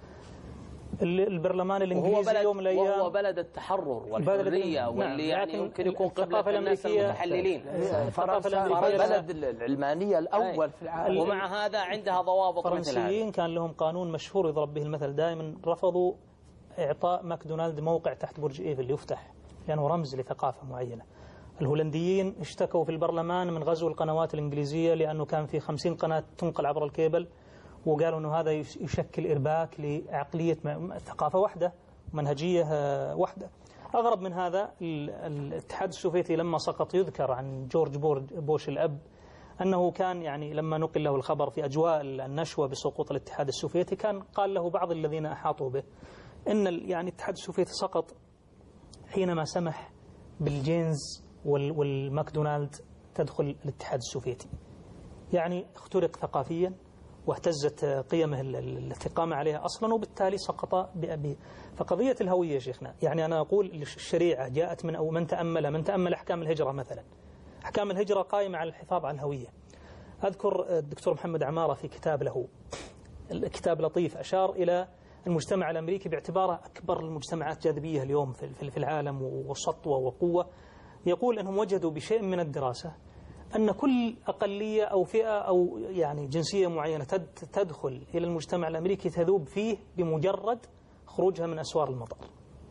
البرلمان الإنجليزي يوم من الأيام، وهو بلد التحرر والحرية واللي يعني يمكن يكون قبلة الناس المتحللين. فرنسا بلد العلمانية الأول في العالم، ومع هذا عندها ضوابط. الفرنسيين كان لهم قانون مشهور يضرب به المثل دائما، رفضوا إعطاء ماكدونالد موقع تحت برج إيفل يفتح لأنه رمز لثقافة معينة. الهولنديين اشتكوا في البرلمان من غزو القنوات الإنجليزية لأنه كان في 50 قناة تنقل عبر الكيبل، وقالوا أنه هذا يشكل إرباك لعقلية ثقافة واحدة، منهجية واحدة. أغرب من هذا، الاتحاد السوفيتي لما سقط يذكر عن جورج بوش الأب أنه كان يعني لما نقل له الخبر في أجواء النشوة بسقوط الاتحاد السوفيتي، كان قال له بعض الذين أحاطوا به إن يعني الاتحاد السوفيتي سقط حينما سمح بالجينز والماكدونالد تدخل الاتحاد السوفيتي، يعني اخترق ثقافيا واهتزت قيمه التي قام عليها أصلا، وبالتالي سقط بأبيه. فقضية الهوية يا شيخنا، يعني أنا أقول الشريعة جاءت من تأمل أحكام الهجرة مثلا. أحكام الهجرة قائمة على الحفاظ على الهوية. أذكر الدكتور محمد عمارة في كتاب له، الكتاب لطيف، أشار إلى المجتمع الأمريكي باعتباره أكبر المجتمعات جاذبية اليوم في العالم وسطوة وقوة. يقول أنهم وجدوا بشيء من الدراسة أن كل أقلية أو فئة أو يعني جنسية معينة تدخل إلى المجتمع الأمريكي تذوب فيه بمجرد خروجها من أسوار المطار،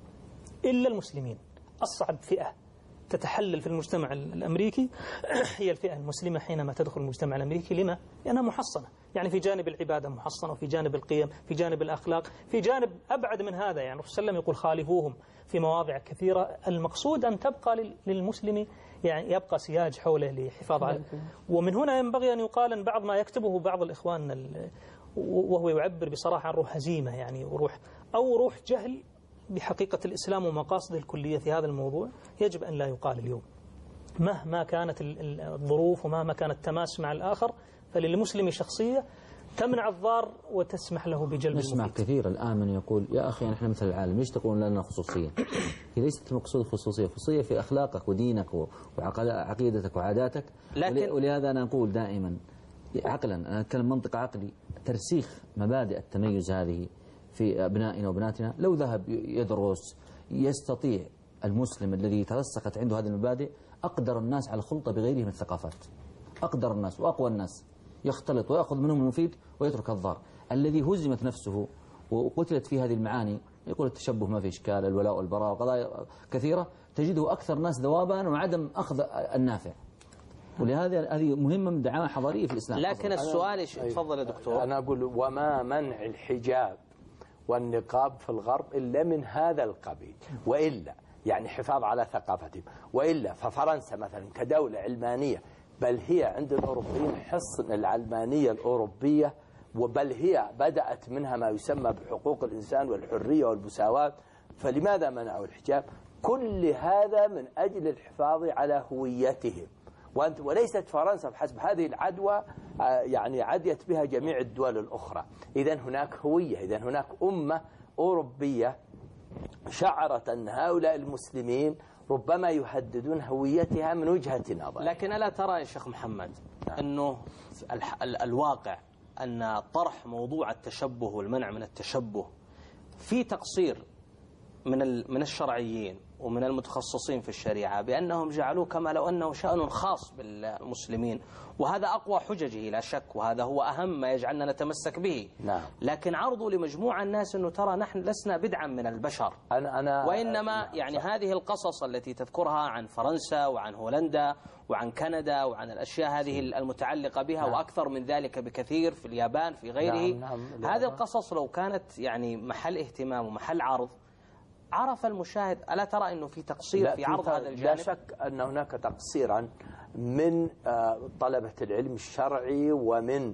إلا المسلمين. أصعب فئة تتحلل في المجتمع الأمريكي هي الفئة المسلمة حينما تدخل المجتمع الأمريكي. لما؟ لأنها محصنة، يعني في جانب العبادة محصنة، وفي جانب القيم، في جانب الأخلاق، في جانب أبعد من هذا. يعني الرسول صلى الله عليه وسلم يقول خالفوهم في مواضع كثيرة. المقصود أن تبقى للمسلم يعني يبقى سياج حوله لحفاظ عليه. ومن هنا ينبغي أن يقال أن بعض ما يكتبه بعض الإخوان وهو يعبر بصراحة عن روح هزيمة، يعني روح جهل بحقيقة الإسلام ومقاصده الكلية في هذا الموضوع، يجب أن لا يقال اليوم. مهما كانت الظروف ومهما كان التماس مع الآخر، فللمسلم شخصية تمنع الضار وتسمح له بجلب نسمع المفيد. كثير الآن من يقول يا أخي نحن مثل العالم، ليش تقولون لنا خصوصية؟ هي ليست المقصود خصوصية في أخلاقك ودينك وعقيدتك وعاداتك. ولهذا أنا أقول دائما عقلا، أنا أتكلم منطق عقلي، ترسيخ مبادئ التميز هذه في أبنائنا وبناتنا. لو ذهب يدرس يستطيع المسلم الذي ترسخت عنده هذه المبادئ أقدر الناس على الخلطة بغيره من الثقافات، أقدر الناس وأقوى الناس، يختلط ويأخذ منهم المفيد ويترك الضار. الذي هزمت نفسه وقتلت في هذه المعاني يقول التشبه ما في إشكال، الولاء والبراء وقضايا كثيرة، تجده أكثر ناس ذوابا وعدم أخذ النافع. ولهذا هذه مهمة من دعامة حضارية في الإسلام. لكن السؤال تفضل يا دكتور. أنا أقول وما منع الحجاب والنقاب في الغرب إلا من هذا القبيل، وإلا يعني حفاظ على ثقافتهم، وإلا ففرنسا مثلا كدولة علمانية، بل هي عند الأوروبيين حصن العلمانية الأوروبية، وبل هي بدأت منها ما يسمى بحقوق الإنسان والحرية والمساواة. فلماذا منعوا الحجاب؟ كل هذا من أجل الحفاظ على هويتهم. وليست فرنسا بحسب هذه العدوى يعني عديت بها جميع الدول الأخرى. إذا هناك هوية، إذا هناك أمة أوروبية شعرت أن هؤلاء المسلمين ربما يهددون هويتها من وجهة نظر. لكن ألا ترى يا شيخ محمد أنه الواقع أن طرح موضوع التشبه والمنع من التشبه في تقصير من الشرعيين ومن المتخصصين في الشريعة، بأنهم جعلوه كما لو أنه شأن خاص بالمسلمين، وهذا أقوى حججه لا شك، وهذا هو أهم ما يجعلنا نتمسك به. نعم. لكن عرضوا لمجموعة الناس أنه ترى نحن لسنا بدعا من البشر، وإنما يعني هذه القصص التي تذكرها عن فرنسا وعن هولندا وعن كندا وعن الأشياء هذه المتعلقة بها، وأكثر من ذلك بكثير في اليابان في غيره. هذه القصص لو كانت يعني محل اهتمام ومحل عرض عرف المشاهد. ألا ترى أنه في تقصير في عرض هذا الجانب؟ لا شك أن هناك تقصيرا من طلبة العلم الشرعي ومن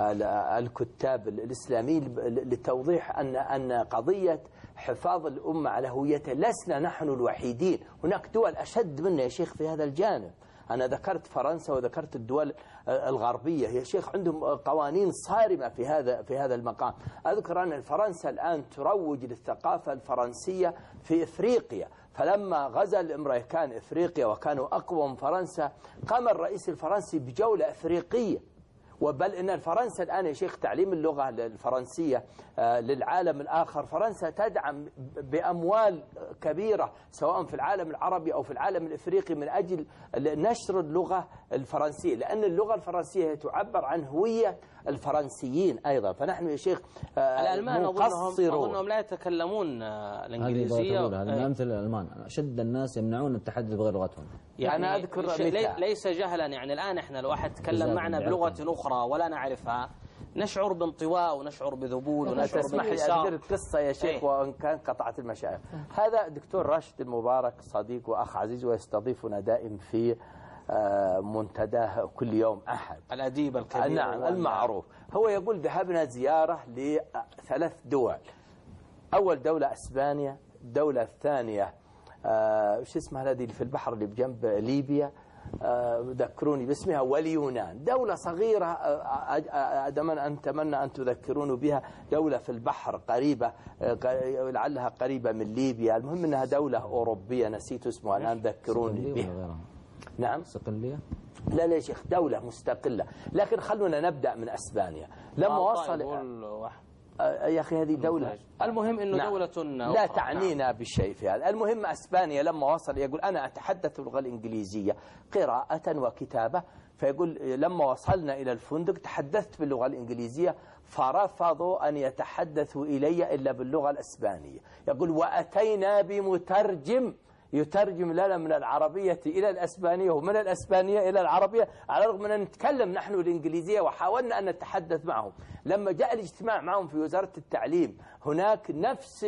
الكتاب الإسلاميين لتوضيح أن قضية حفاظ الأمة على هويتها لسنا نحن الوحيدين، هناك دول أشد منا يا شيخ في هذا الجانب. أنا ذكرت فرنسا وذكرت الدول الغربية يا شيخ، عندهم قوانين صارمة في هذا المقام. أذكر أن فرنسا الآن تروج للثقافة الفرنسية في إفريقيا، فلما غزا الأمريكان إفريقيا وكانوا أقوى من فرنسا قام الرئيس الفرنسي بجولة إفريقية. وبل إن فرنسا الآن يا شيخ تعليم اللغة الفرنسية للعالم الآخر، فرنسا تدعم بأموال كبيرة سواء في العالم العربي أو في العالم الإفريقي من أجل نشر اللغة الفرنسية، لأن اللغة الفرنسية تعبر عن هوية الفرنسيين أيضا. فنحن يا شيخ الألمان أظنهم لا يتكلمون الإنجليزية. هذا مثل الألمان أشد الناس يمنعون التحدث بغير لغتهم. يعني أنا أذكر ليس جهلا، يعني الآن إحنا لو واحد تكلم معنا بلغة أخرى ولا نعرفها نشعر بانطواء ونشعر بذبول ونشعر بالحساب. أذكر قصة يا شيخ وإن كان قطعت المشاعر. هذا دكتور راشد المبارك صديق وأخ عزيز ويستضيفنا دائم في منتداه كل يوم أحد، الأديب الكبير. نعم المعروف. هو يقول ذهبنا زيارة ل3 دول. أول دولة أسبانيا، الدولة الثانية شو اسمها هذه اللي في البحر اللي بجنب ليبيا، ذكروني باسمها، واليونان. دولة صغيرة أتمنى أن تذكرون بها، دولة في البحر قريبة لعلها قريبة من ليبيا. المهم أنها دولة أوروبية نسيت اسمها الآن، ذكروني بها. نعم مستقلية؟ لا يا شيخ دولة مستقلة. لكن خلونا نبدأ من أسبانيا. لما وصل يا أخي هذه دولة، المهم أنه نعم. دولة لا تعنينا بالشيء في هذا. المهم أسبانيا لما وصل يقول أنا أتحدث اللغة الإنجليزية قراءة وكتابة. فيقول لما وصلنا إلى الفندق تحدثت باللغة الإنجليزية فرفضوا أن يتحدثوا إلي إلا باللغة الأسبانية. يقول وأتينا بمترجم يترجم لنا من العربية إلى الأسبانية ومن الأسبانية إلى العربية، على الرغم من أن نتكلم نحن الإنجليزية وحاولنا أن نتحدث معهم. لما جاء الاجتماع معهم في وزارة التعليم هناك نفس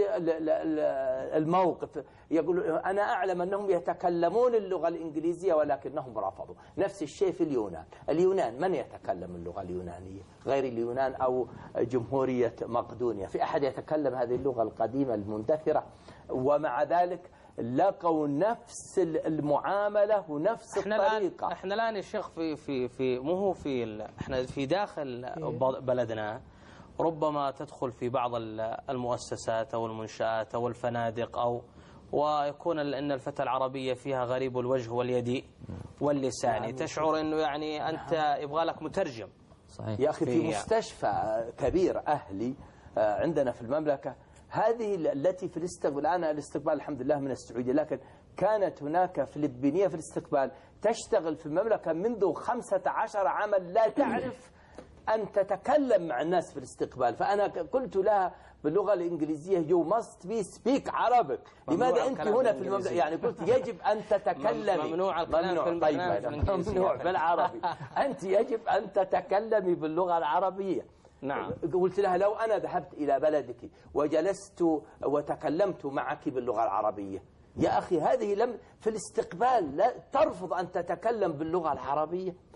الموقف، يقول أنا أعلم أنهم يتكلمون اللغة الإنجليزية ولكنهم رفضوا. نفس الشيء في اليونان. اليونان من يتكلم اللغة اليونانية غير اليونان أو جمهورية مقدونيا؟ في أحد يتكلم هذه اللغة القديمة المندثرة؟ ومع ذلك لقوا نفس المعاملة ونفس الطريقة. احنا الآن يا شيخ في مو هو احنا في داخل بلدنا ربما تدخل في بعض المؤسسات أو المنشآت أو الفنادق ويكون أن الفتى العربية فيها غريب الوجه واليد واللسان، تشعر أنه يعني أنت يبغى لك مترجم. صحيح. يا أخي في مستشفى كبير أهلي عندنا في المملكة، هذه التي في الاستقبال، أنا الاستقبال الحمد لله من السعودية، لكن كانت هناك فلبينية في الاستقبال تشتغل في المملكة منذ 15 عاما لا تعرف أن تتكلم مع الناس في الاستقبال. فأنا قلت لها باللغة الإنجليزية you must be speak Arabic. لماذا أنت هنا في المملكة؟ يعني قلت يجب أن تتكلمي. ممنوع الكلام ممنوع بالعربي. أنت يجب أن تتكلمي باللغة العربية. نعم. قلت لها لو أنا ذهبت إلى بلدك وجلست وتكلمت معك باللغة العربية، يا أخي هذه لم في الاستقبال لا ترفض أن تتكلم باللغة العربية.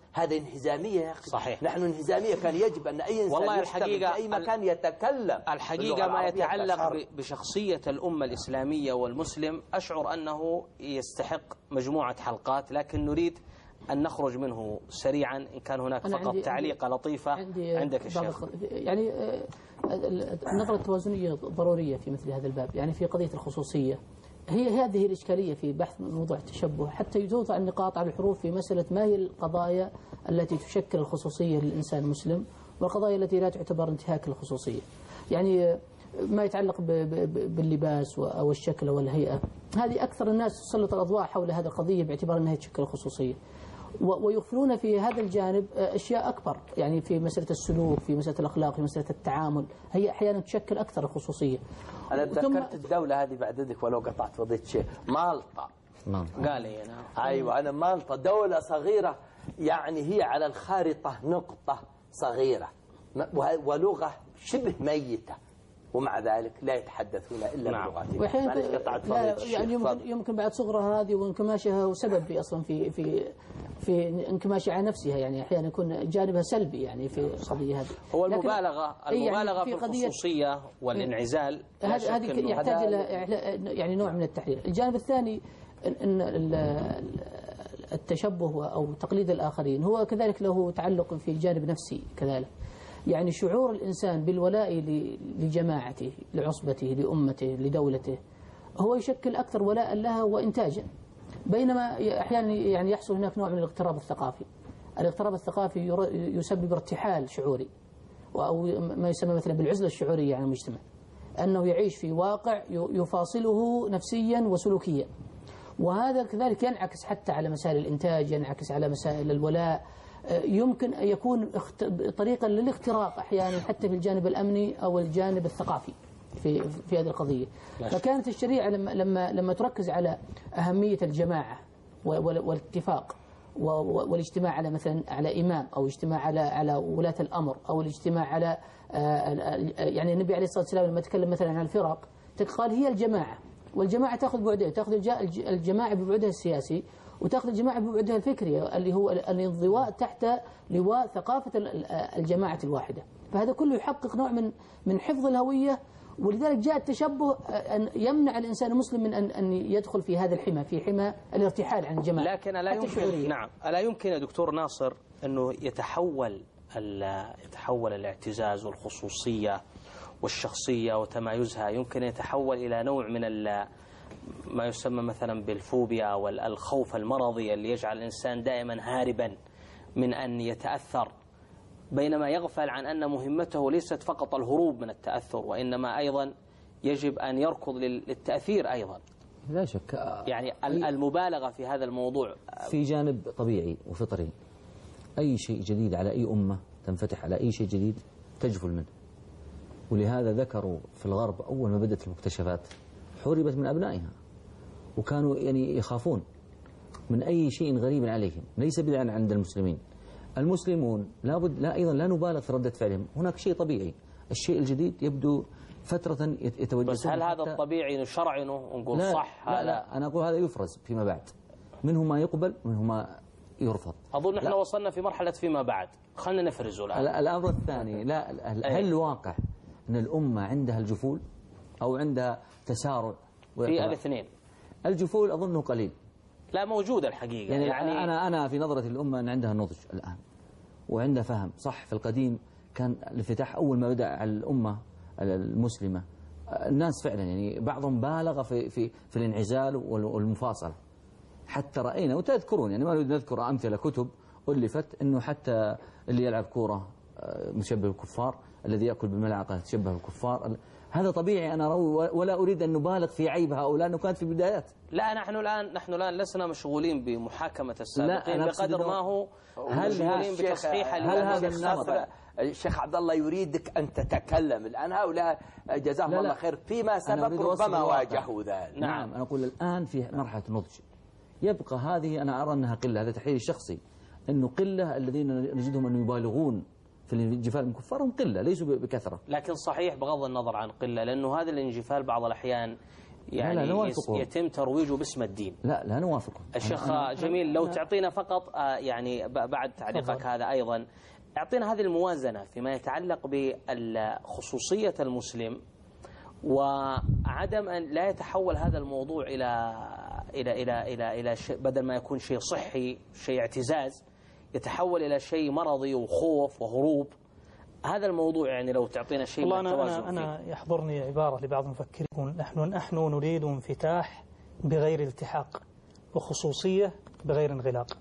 هذا انهزامية يا أخي. صحيح. نحن انهزامية، كان يجب أن أي إنسان والله يشتغل الحقيقة في أي مكان يتكلم الحقيقة ما يتعلق بشخصية الأمة الإسلامية والمسلم أشعر أنه يستحق مجموعة حلقات، لكن نريد أن نخرج منه سريعا. إن كان هناك فقط تعليقة لطيفة عندك الشيخ. يعني النظرة التوازنية ضرورية في مثل هذا الباب، يعني في قضية الخصوصية. هذه الإشكالية في بحث موضوع التشبه، حتى توضع النقاط على الحروف في مسألة ما هي القضايا التي تشكل الخصوصية للإنسان المسلم، والقضايا التي لا تعتبر انتهاك الخصوصية. يعني ما يتعلق باللباس أو الشكل أو الهيئة، هذه أكثر الناس تسلط الأضواء حول هذه القضية باعتبار أنها تشكل الخصوصية، ويغفلون في هذا الجانب أشياء أكبر، يعني في مسألة السلوك، في مسألة الأخلاق، في مسألة التعامل، هي أحيانا تشكل أكثر الخصوصية. أنا تذكرت الدولة هذه بعد ذلك ولو قطعت فضيلة الشيخ، مالطا. قال لي أنا أيوة، أنا مالطا دولة صغيرة، يعني هي على الخارطة نقطة صغيرة ولغة شبه ميتة، ومع ذلك لا يتحدثون إلا بلغتهم. وأحيانا يعني يمكن بعد صغرها هذه وانكماشها سبب في أصلا في انكماشها على نفسها، يعني أحيانا يكون جانبها سلبي يعني في القضية هذه. هو المبالغة يعني في الخصوصية والانعزال هذه يحتاج إلى يعني نوع من التحليل. الجانب الثاني أن التشبه أو تقليد الآخرين هو كذلك له تعلق في الجانب النفسي كذلك. يعني شعور الإنسان بالولاء لجماعته، لعصبته، لأمته، لدولته، هو يشكل أكثر ولاء لها وإنتاجا. بينما أحيانا يعني يحصل هناك نوع من الاغتراب الثقافي. الاغتراب الثقافي يسبب ارتحال شعوري، أو ما يسمى مثلا بالعزلة الشعورية عن المجتمع، أنه يعيش في واقع يفاصله نفسيا وسلوكيا، وهذا كذلك ينعكس حتى على مسائل الإنتاج، ينعكس على مسائل الولاء. يمكن أن يكون طريقا للاختراق أحيانا حتى في الجانب الأمني أو الجانب الثقافي في هذه القضية. فكانت الشريعة لما تركز على أهمية الجماعة والاتفاق والاجتماع على مثلا على إمام، أو اجتماع على ولاة الأمر، أو الاجتماع على يعني النبي عليه الصلاة والسلام لما تكلم مثلا عن الفرق قال هي الجماعة، والجماعة تأخذ بعدين، تأخذ الجماعة ببعدها السياسي، وتأخذ الجماعة ببعدها الفكري اللي هو الانضواء تحت لواء ثقافة الجماعة الواحدة. فهذا كله يحقق نوع من حفظ الهوية، ولذلك جاء التشبه أن يمنع الإنسان المسلم من أن يدخل في هذا الحمى، في حمى الارتحال عن الجماعة. لكن ألا يمكن يا دكتور ناصر أنه يتحول الاعتزاز والخصوصية والشخصية وتمايزها، يمكن يتحول إلى نوع من ما يسمى مثلا بالفوبيا والخوف المرضي اللي يجعل الإنسان دائما هاربا من أن يتأثر، بينما يغفل عن أن مهمته ليست فقط الهروب من التأثر، وإنما أيضا يجب أن يركض للتأثير أيضا. لا شك، يعني المبالغة في هذا الموضوع في جانب طبيعي وفطري. أي شيء جديد على أي أمة تنفتح على أي شيء جديد تجفل منه، ولهذا ذكروا في الغرب أول ما بدأت المكتشفات حربت من أبنائها، وكانوا يعني يخافون من أي شيء غريب عليهم، ليس بدعا عند المسلمين. المسلمون أيضا لا نبالغ في ردة فعلهم، هناك شيء طبيعي، الشيء الجديد يبدو فترة يتوجه. بس هل هذا الطبيعي نشرعنه ونقول لا صح؟ لا، أنا أقول هذا يفرز فيما بعد، منه ما يقبل منه ما يرفض. أظن نحن وصلنا في مرحلة فيما بعد، خلنا نفرزه الآن. الأمر الثاني، هل الواقع أن الأمة عندها الجفول أو عندها تسارع؟ في الاثنين. الجفول أظنه قليل، لا موجود الحقيقة. يعني أنا في نظرة الأمة أن عندها نضج الآن وعندها فهم. صح، في القديم كان الانفتاح أول ما بدأ على الأمة المسلمة، الناس فعلا يعني بعضهم بالغ في الانعزال والمفاصلة، حتى رأينا وتذكرون، يعني ما نريد نذكر أمثلة كتب ألفت أنه حتى اللي يلعب كورة مشبه بالكفار، الذي يأكل بالملعقة تشبه بالكفار. هذا طبيعي، أنا ولا أريد أن نبالغ في عيب هؤلاء أنه كانت في البدايات. لا، نحن الآن لسنا مشغولين بمحاكمة السابقين بقدر ما هو مشغولين بتصحيح. هل هذا النمط الشيخ عبد الله يريدك أن تتكلم الآن؟ هؤلاء جزاهم الله خير فيما سبق ربما واجهوا ذلك. نعم، أنا أقول الآن في مرحلة نضج، يبقى هذه أنا أرى أنها قلة، هذا تحليلي الشخصي، أنه قلة الذين نجدهم أن يبالغون في الانجفال من الكفار هم قلة، ليسوا بكثرة. لكن صحيح بغض النظر عن قلة، لأنه هذا الانجفال بعض الأحيان يعني لا يتم ترويجه باسم الدين. لا نوافقه. الشيخ جميل لو تعطينا فقط يعني بعد تعليقك هذا أيضا أعطينا هذه الموازنة فيما يتعلق بخصوصية المسلم وعدم أن لا يتحول هذا الموضوع إلى شيء، بدل ما يكون شيء صحي شيء اعتزاز يتحول إلى شيء مرضي وخوف وهروب. هذا الموضوع يعني لو تعطينا شيء من التوازن فيه. أنا يحضرني عبارة لبعض المفكرين: نحن نريد انفتاح بغير التحاق وخصوصية بغير انغلاق.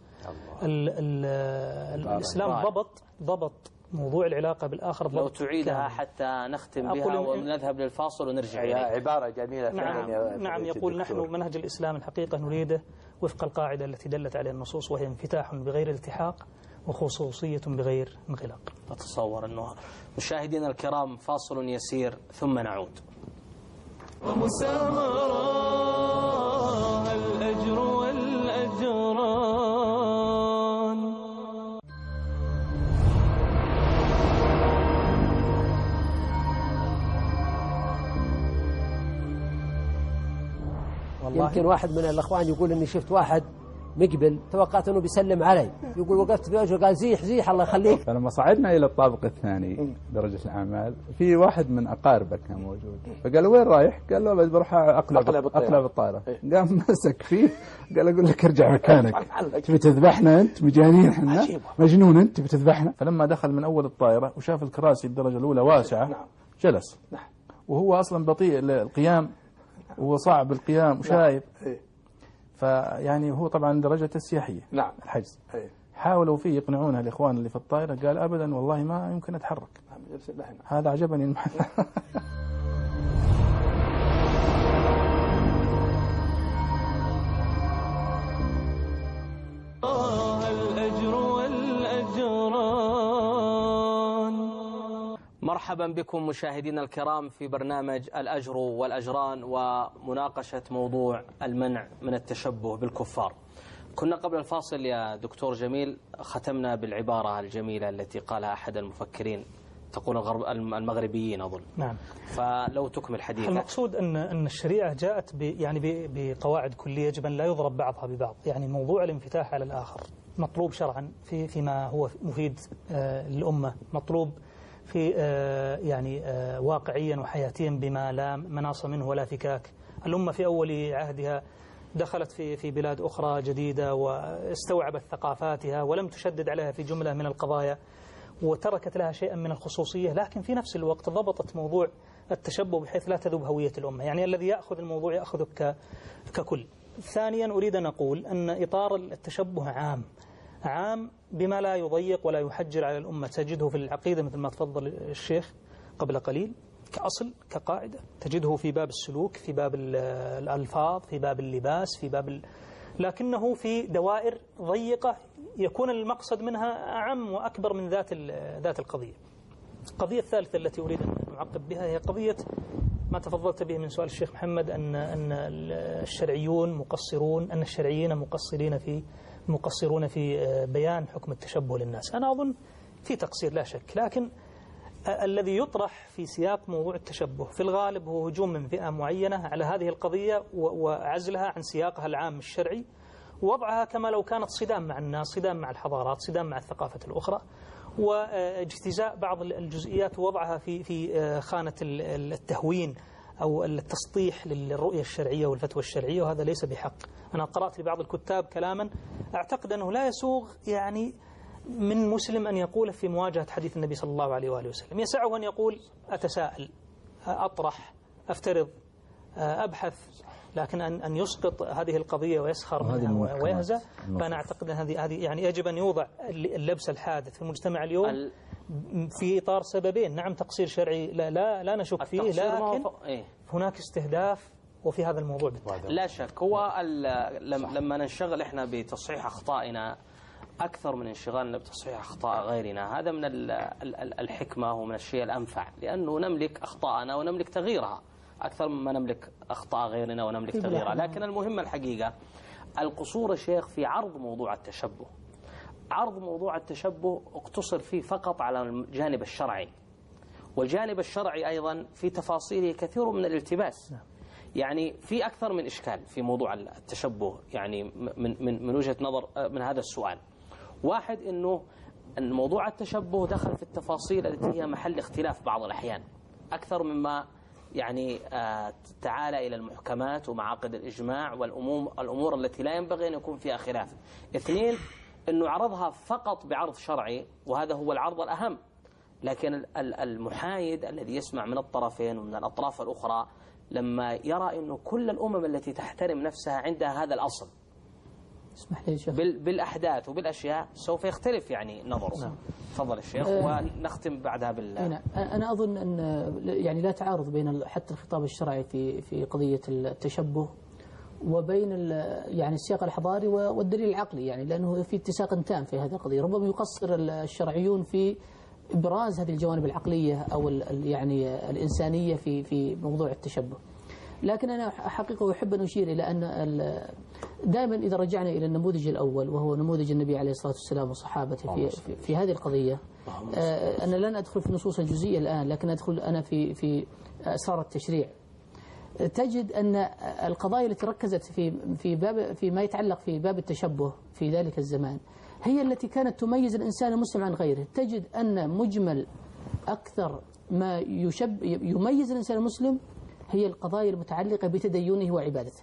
الإسلام ضبط موضوع العلاقة بالآخر. لو تعيدها حتى نختم بها ونذهب للفاصل ونرجع إليها. عبارة جميلة فعلا. نعم يقول نحن منهج الإسلام الحقيقة نريده وفق القاعدة التي دلت عليها النصوص، وهي انفتاح بغير التحاق وخصوصية بغير انغلاق. أتصور أنه مشاهدينا الكرام فاصل يسير ثم نعود. ومسامرة الأجر والأجران. يمكن واحد من الأخوان يقول إني شفت واحد مقبل توقعت أنه بيسلم علي، يقول وقفت في وجهه قال زيح الله يخليك. فلما صعدنا إلى الطابق الثاني درجة الأعمال في واحد من أقاربه كان موجود، فقال وين رايح؟ قال له بروح أقلب الطائرة. قام مسك فيه قال أقول لك ارجع مكانك، تبي تذبحنا أنت؟ مجانين احنا؟ مجنون أنت تبي تذبحنا؟ فلما دخل من أول الطائرة وشاف الكراسي الدرجة الأولى واسعة جلس، وهو أصلا بطيء القيام وصعب القيام وشايب، فيعني هو طبعا درجة السياحية الحجز. حاولوا فيه يقنعونه الإخوان اللي في الطائرة، قال أبدا والله ما يمكن أتحرك. هذا عجبني المحل. الأجر والأجران. مرحبا بكم مشاهدينا الكرام في برنامج الأجر والأجران ومناقشة موضوع المنع من التشبه بالكفار. كنا قبل الفاصل يا دكتور جميل ختمنا بالعبارة الجميلة التي قالها أحد المفكرين، تقول المغربيين أظن. نعم. فلو تكمل حديثك. المقصود أن الشريعة جاءت بقواعد كلية يجب أن لا يضرب بعضها ببعض. يعني موضوع الانفتاح على الآخر مطلوب شرعا فيما هو مفيد للأمة، مطلوب في واقعيا وحياتيا بما لا مناص منه ولا فكاك. الأمة في أول عهدها دخلت في بلاد أخرى جديدة واستوعبت ثقافاتها ولم تشدد عليها في جملة من القضايا وتركت لها شيئا من الخصوصية، لكن في نفس الوقت ضبطت موضوع التشبه بحيث لا تذوب هوية الأمة. يعني الذي يأخذ الموضوع يأخذه ككل. ثانيا أريد أن أقول أن إطار التشبه عام بما لا يضيق ولا يحجر على الأمة. تجده في العقيدة مثل ما تفضل الشيخ قبل قليل كأصل كقاعدة، تجده في باب السلوك، في باب الألفاظ، في باب اللباس، في باب لكنه في دوائر ضيقة يكون المقصد منها أعم وأكبر من ذات القضية. القضية الثالثة التي أريد أن أعقب بها هي قضية ما تفضلت به من سؤال الشيخ محمد أن الشرعيون مقصرون، أن الشرعيين مقصرون في بيان حكم التشبه للناس. أنا أظن في تقصير لا شك، لكن الذي يطرح في سياق موضوع التشبه في الغالب هو هجوم من فئة معينة على هذه القضية وعزلها عن سياقها العام الشرعي، ووضعها كما لو كانت صدام مع الناس، صدام مع الحضارات، صدام مع الثقافة الأخرى، واجتزاء بعض الجزئيات ووضعها في خانة التهوين أو التسطيح للرؤية الشرعية والفتوى الشرعية، وهذا ليس بحق. أنا قرأت لبعض الكتاب كلاما أعتقد أنه لا يسوغ يعني من مسلم أن يقول في مواجهة حديث النبي صلى الله عليه وآله وسلم. يسعه أن يقول أتساءل، أطرح، أفترض، أبحث، لكن أن يسقط هذه القضية ويسخر منها ويهزأ، فأنا أعتقد أن هذه يعني يجب أن يوضع اللبس الحادث في المجتمع اليوم في إطار سببين. نعم تقصير شرعي لا نشك فيه، لكن هناك استهداف وفي هذا الموضوع بالتحديد. لا شك. هو لما ننشغل إحنا بتصحيح أخطائنا أكثر من انشغالنا بتصحيح أخطاء غيرنا، هذا من الحكمة ومن الشيء الأنفع، لأنه نملك أخطاءنا ونملك تغييرها أكثر مما نملك أخطاء غيرنا ونملك تغييرها. لكن المهم الحقيقة القصور الشيخ في عرض موضوع التشبه. عرض موضوع التشبه اقتصر فيه فقط على الجانب الشرعي، والجانب الشرعي أيضا في تفاصيله كثير من الالتباس. يعني في أكثر من إشكال في موضوع التشبه، يعني من وجهة نظر من هذا السؤال. واحد أنه موضوع التشبه دخل في التفاصيل التي هي محل اختلاف بعض الأحيان أكثر مما يعني تعالى إلى المحكمات ومعاقد الإجماع والأمور التي لا ينبغي أن يكون فيها خلاف. اثنين، أنه عرضها فقط بعرض شرعي، وهذا هو العرض الأهم، لكن المحايد الذي يسمع من الطرفين ومن الأطراف الأخرى لما يرى أنه كل الأمم التي تحترم نفسها عندها هذا الأصل اسمح لي شيخ بالأحداث وبالأشياء سوف يختلف يعني نظره. تفضل الشيخ ونختم بعدها أنا أظن أن يعني لا تعارض بين حتى الخطاب الشرعي في قضية التشبه وبين يعني السياق الحضاري والدليل العقلي، يعني لأنه في اتساق تام في هذه القضية. ربما يقصر الشرعيون في إبراز هذه الجوانب العقلية أو يعني الإنسانية في موضوع التشبه، لكن أنا حقيقة أحب أن أشير إلى أن دائما إذا رجعنا إلى النموذج الأول وهو نموذج النبي عليه الصلاة والسلام وصحابته في هذه القضية، أنا لن أدخل في النصوص الجزئية الآن، لكن أدخل أنا في أسرار التشريع. تجد أن القضايا التي ركزت فيما يتعلق في باب التشبه في ذلك الزمان هي التي كانت تميز الإنسان المسلم عن غيره. تجد أن مجمل أكثر ما يميز الإنسان المسلم هي القضايا المتعلقة بتدينه وعبادته،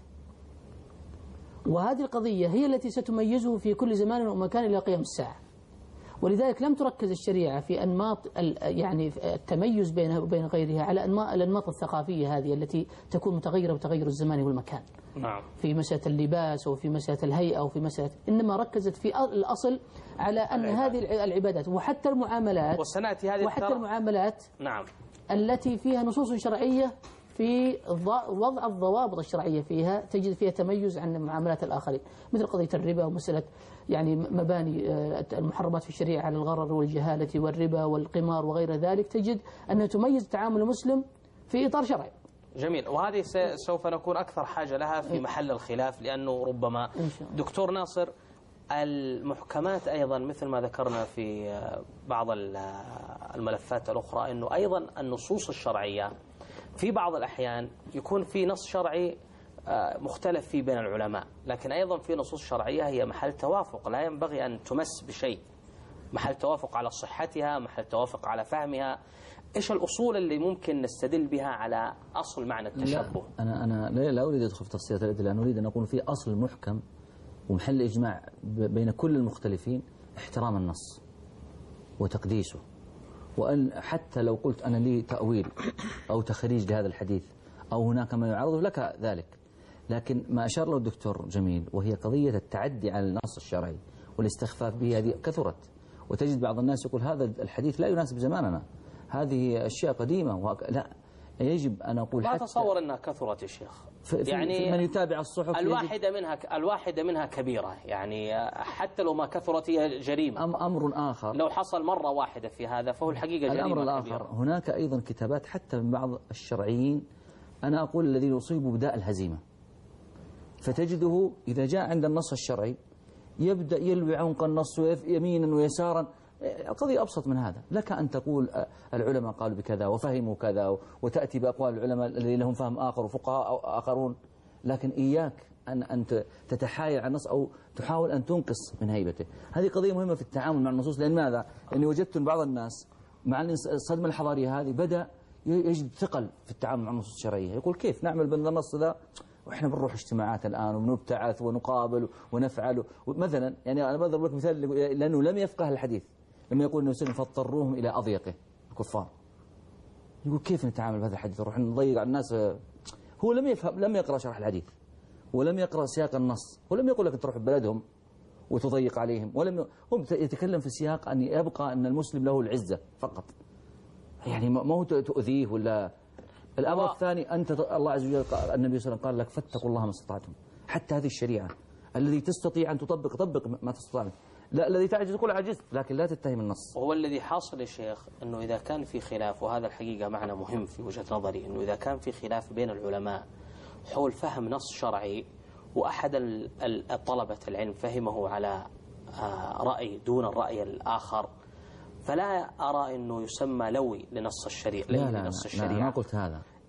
وهذه القضية هي التي ستميزه في كل زمان ومكان إلى قيام الساعة. ولذلك لم تركز الشريعة في أنماط يعني التميز بينها وبين غيرها على الأنماط الثقافية هذه التي تكون متغيرة بتغير الزمان والمكان. نعم. في مسألة اللباس أو في مسألة الهيئة أو في مسألة، إنما ركزت في الأصل على أن هذه العبادات وحتى المعاملات المعاملات نعم التي فيها نصوص شرعية في وضع الضوابط الشرعية فيها تجد فيها تميز عن معاملات الآخرين، مثل قضية الربا ومسألة يعني مباني المحرمات في الشريعة على الغرر والجهالة والربا والقمار وغير ذلك، تجد أنها تميز تعامل المسلم في إطار شرعي. جميل. وهذه سوف نكون أكثر حاجة لها في محل الخلاف، لأنه ربما دكتور ناصر المحكمات أيضا مثل ما ذكرنا في بعض الملفات الأخرى أنه أيضا النصوص الشرعية في بعض الأحيان يكون في نص شرعي مختلف فيه بين العلماء، لكن أيضا في نصوص شرعية هي محل توافق لا ينبغي أن تمس بشيء، محل توافق على صحتها، محل توافق على فهمها. إيش الأصول اللي ممكن نستدل بها على أصل معنى التشبه؟ أنا لا أريد أدخل في تفصيلات الأدلة، أنا أريد أن أقول في أصل محكم ومحل إجماع بين كل المختلفين احترام النص وتقديسه، وأن حتى لو قلت أنا لي تأويل أو تخريج لهذا الحديث أو هناك ما يعارضه لك ذلك، لكن ما أشار له الدكتور جميل وهي قضية التعدي على النص الشرعي والاستخفاف به، هذه كثرت، وتجد بعض الناس يقول هذا الحديث لا يناسب زماننا، هذه أشياء قديمة لا، يجب أن أقول ما أتصور أنها كثرت يا شيخ، يعني من يتابع الصحف الواحدة منها كبيرة، يعني حتى لو ما كثرت هي جريمة. أمر آخر لو حصل مرة واحدة في هذا فهو الحقيقة جريمة. الأمر الآخر كبيرة. هناك أيضا كتابات حتى من بعض الشرعيين، أنا أقول الذين يصيبوا بداء الهزيمة، فتجده إذا جاء عند النص الشرعي يبدأ يلوي عنق النص يمينا ويسارا. القضية أبسط من هذا، لك أن تقول العلماء قالوا بكذا وفهموا كذا وتأتي بأقوال العلماء الذين لهم فهم آخر وفقهاء آخرون، لكن إياك أن تتحايل على النص أو تحاول أن تنقص من هيبته. هذه قضية مهمة في التعامل مع النصوص، لأن ماذا؟ لأني وجدت بعض الناس مع الصدمة الحضارية هذه بدأ يجد ثقل في التعامل مع النصوص الشرعية، يقول كيف نعمل بالنص ذا وإحنا بنروح اجتماعات الآن وبنبتعث ونقابل ونفعل مثلا. يعني أنا بضرب لك مثال لأنه لم يفقه الحديث، لما يقول النبي صلى الله عليه وسلم فاضطروهم إلى أضيقه الكفار، يقول كيف نتعامل بهذا الحديث نروح نضيق على الناس؟ هو لم يفهم، لم يقرأ شرح الحديث ولم يقرأ سياق النص ولم يقول لك تروح بلدهم وتضيق عليهم، هو يتكلم في سياق أن يبقى أن المسلم له العزة فقط، يعني ما هو تؤذيه ولا. الأمر الثاني أنت الله عز وجل النبي صلى الله عليه وسلم قال لك فاتقوا الله ما استطعتم، حتى هذه الشريعة الذي تستطيع أن طبق ما تستطيع، لا الذي تعجز تقول عجزت، لكن لا تتهم النص. هو الذي حاصل يا شيخ أنه إذا كان في خلاف، وهذا الحقيقة معنى مهم في وجهة نظري، أنه إذا كان في خلاف بين العلماء حول فهم نص شرعي وأحد طلبة العلم فهمه على رأي دون الرأي الآخر، فلا أرى أنه يسمى لوي لنص الشريعة. لا ما قلت هذا،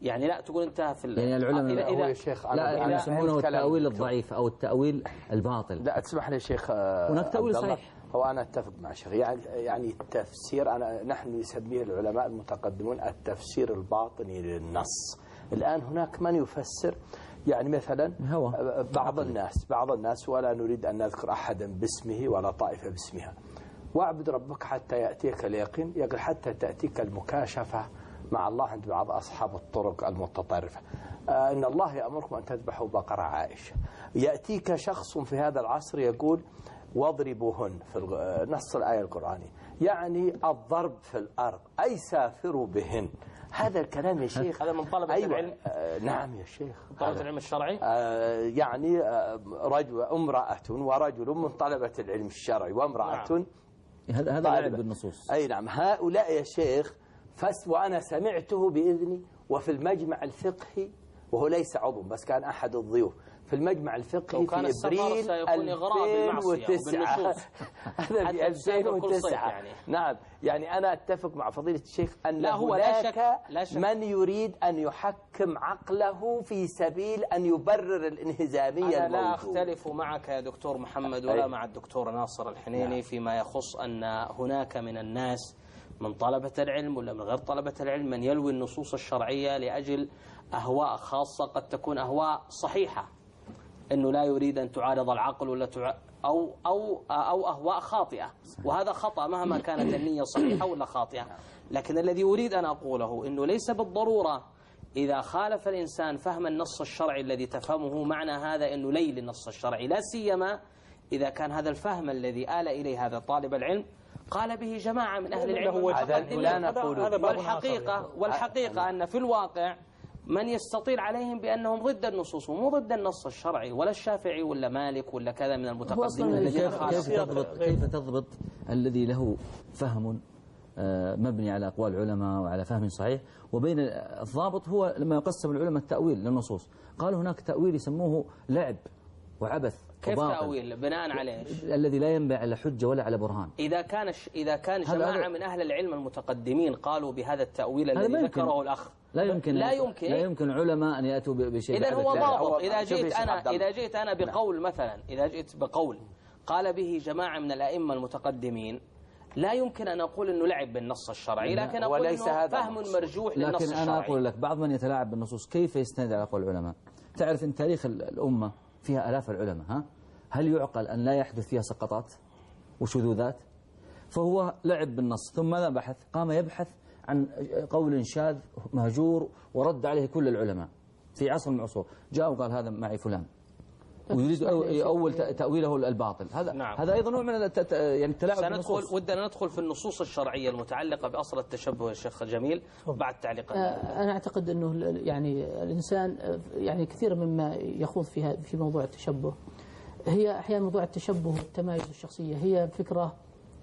يعني لا تقول انتهى في يعني العلماء هو يا شيخ لا يسمونه التأويل الضعيف أو التأويل الباطل. لا تسمح لي يا شيخ، هناك تأويل صحيح. هو أنا أتفق مع الشيخ، يعني التفسير نحن نسميه العلماء المتقدمون التفسير الباطني للنص. الآن هناك من يفسر يعني مثلا بعض الناس ولا نريد أن نذكر أحدا باسمه ولا طائفة باسمها، واعبد ربك حتى يأتيك اليقين، يقول حتى تأتيك المكاشفة مع الله عند بعض أصحاب الطرق المتطرفة. إن الله يأمركم أن تذبحوا بقرة عائشة. يأتيك شخص في هذا العصر يقول واضربوهن في نص الآية القرآنية، يعني الضرب في الأرض أي سافروا بهن. هذا الكلام يا شيخ هذا من طلبة العلم. نعم يا شيخ، طلبة العلم الشرعي. يعني امرأة ورجل من طلبة العلم الشرعي وامرأة. نعم. هذا لعب بالنصوص. أي نعم، هؤلاء يا شيخ وأنا سمعته بإذني وفي المجمع الفقهي، وهو ليس عضو بس كان أحد الضيوف في المجمع الفقهي في إبريل 2009. هذا في 2009 يعني. نعم، يعني أنا أتفق مع فضيلة الشيخ أن هناك من يريد أن يحكم عقله في سبيل أن يبرر الانهزامية. أنا لا أختلف معك يا دكتور محمد ولا مع الدكتور ناصر الحنيني فيما يخص أن هناك من الناس من طلبة العلم ولا من غير طلبة العلم من يلوي النصوص الشرعية لأجل أهواء خاصة قد تكون أهواء صحيحة، أنه لا يريد أن تعارض العقل ولا أو أهواء خاطئة، وهذا خطأ مهما كانت النية صحيحة ولا خاطئة. لكن الذي أريد أن أقوله أنه ليس بالضرورة إذا خالف الإنسان فهم النص الشرعي الذي تفهمه معنى هذا أنه ليل النص الشرعي، لا سيما إذا كان هذا الفهم الذي آل إليه هذا طالب العلم قال به جماعة من أهل العلم والحقيقة أن في الواقع من يستطيل عليهم بأنهم ضد النصوص ومو ضد النص الشرعي، ولا الشافعي ولا مالك ولا كذا من المتقدمين. كيف تضبط الذي له فهم مبني على أقوال العلماء وعلى فهم صحيح، وبين الضابط هو لما يقسم العلماء التأويل للنصوص؟ قالوا هناك تأويل يسموه لعب وعبث. كيف تأويل بناء على ايش؟ الذي لا ينبع على حجة ولا على برهان. إذا كان جماعة من أهل العلم المتقدمين قالوا بهذا التأويل الذي ذكره الأخ، لا يمكن علماء أن يأتوا بشيء. إذا هو ضابط. إذا جئت أنا بقول مثلا، إذا جئت بقول قال به جماعة من الأئمة المتقدمين، لا يمكن أن أقول أنه لعب بالنص الشرعي، لكن أقول أنه فهم مرجوح للنص الشرعي. لكن أنا أقول لك بعض من يتلاعب بالنصوص كيف يستند على أقوال العلماء؟ تعرف أن تاريخ الأمة فيها آلاف العلماء، هل يعقل أن لا يحدث فيها سقطات وشذوذات؟ فهو لعب بالنص، ثم ماذا بحث؟ قام يبحث عن قول شاذ مهجور ورد عليه كل العلماء في عصر من العصور، جاء وقال هذا معي فلان ويريد أول تأويله الباطل. هذا أيضا نوع من يعني التلاعب بالنصوص. ودنا ندخل في النصوص الشرعية المتعلقة بأصل التشبه يا شيخ جميل بعد تعليق. أنا أعتقد أنه يعني الإنسان يعني كثير مما يخوض في موضوع التشبه، هي أحيانا موضوع التشبه والتمايز الشخصية هي فكرة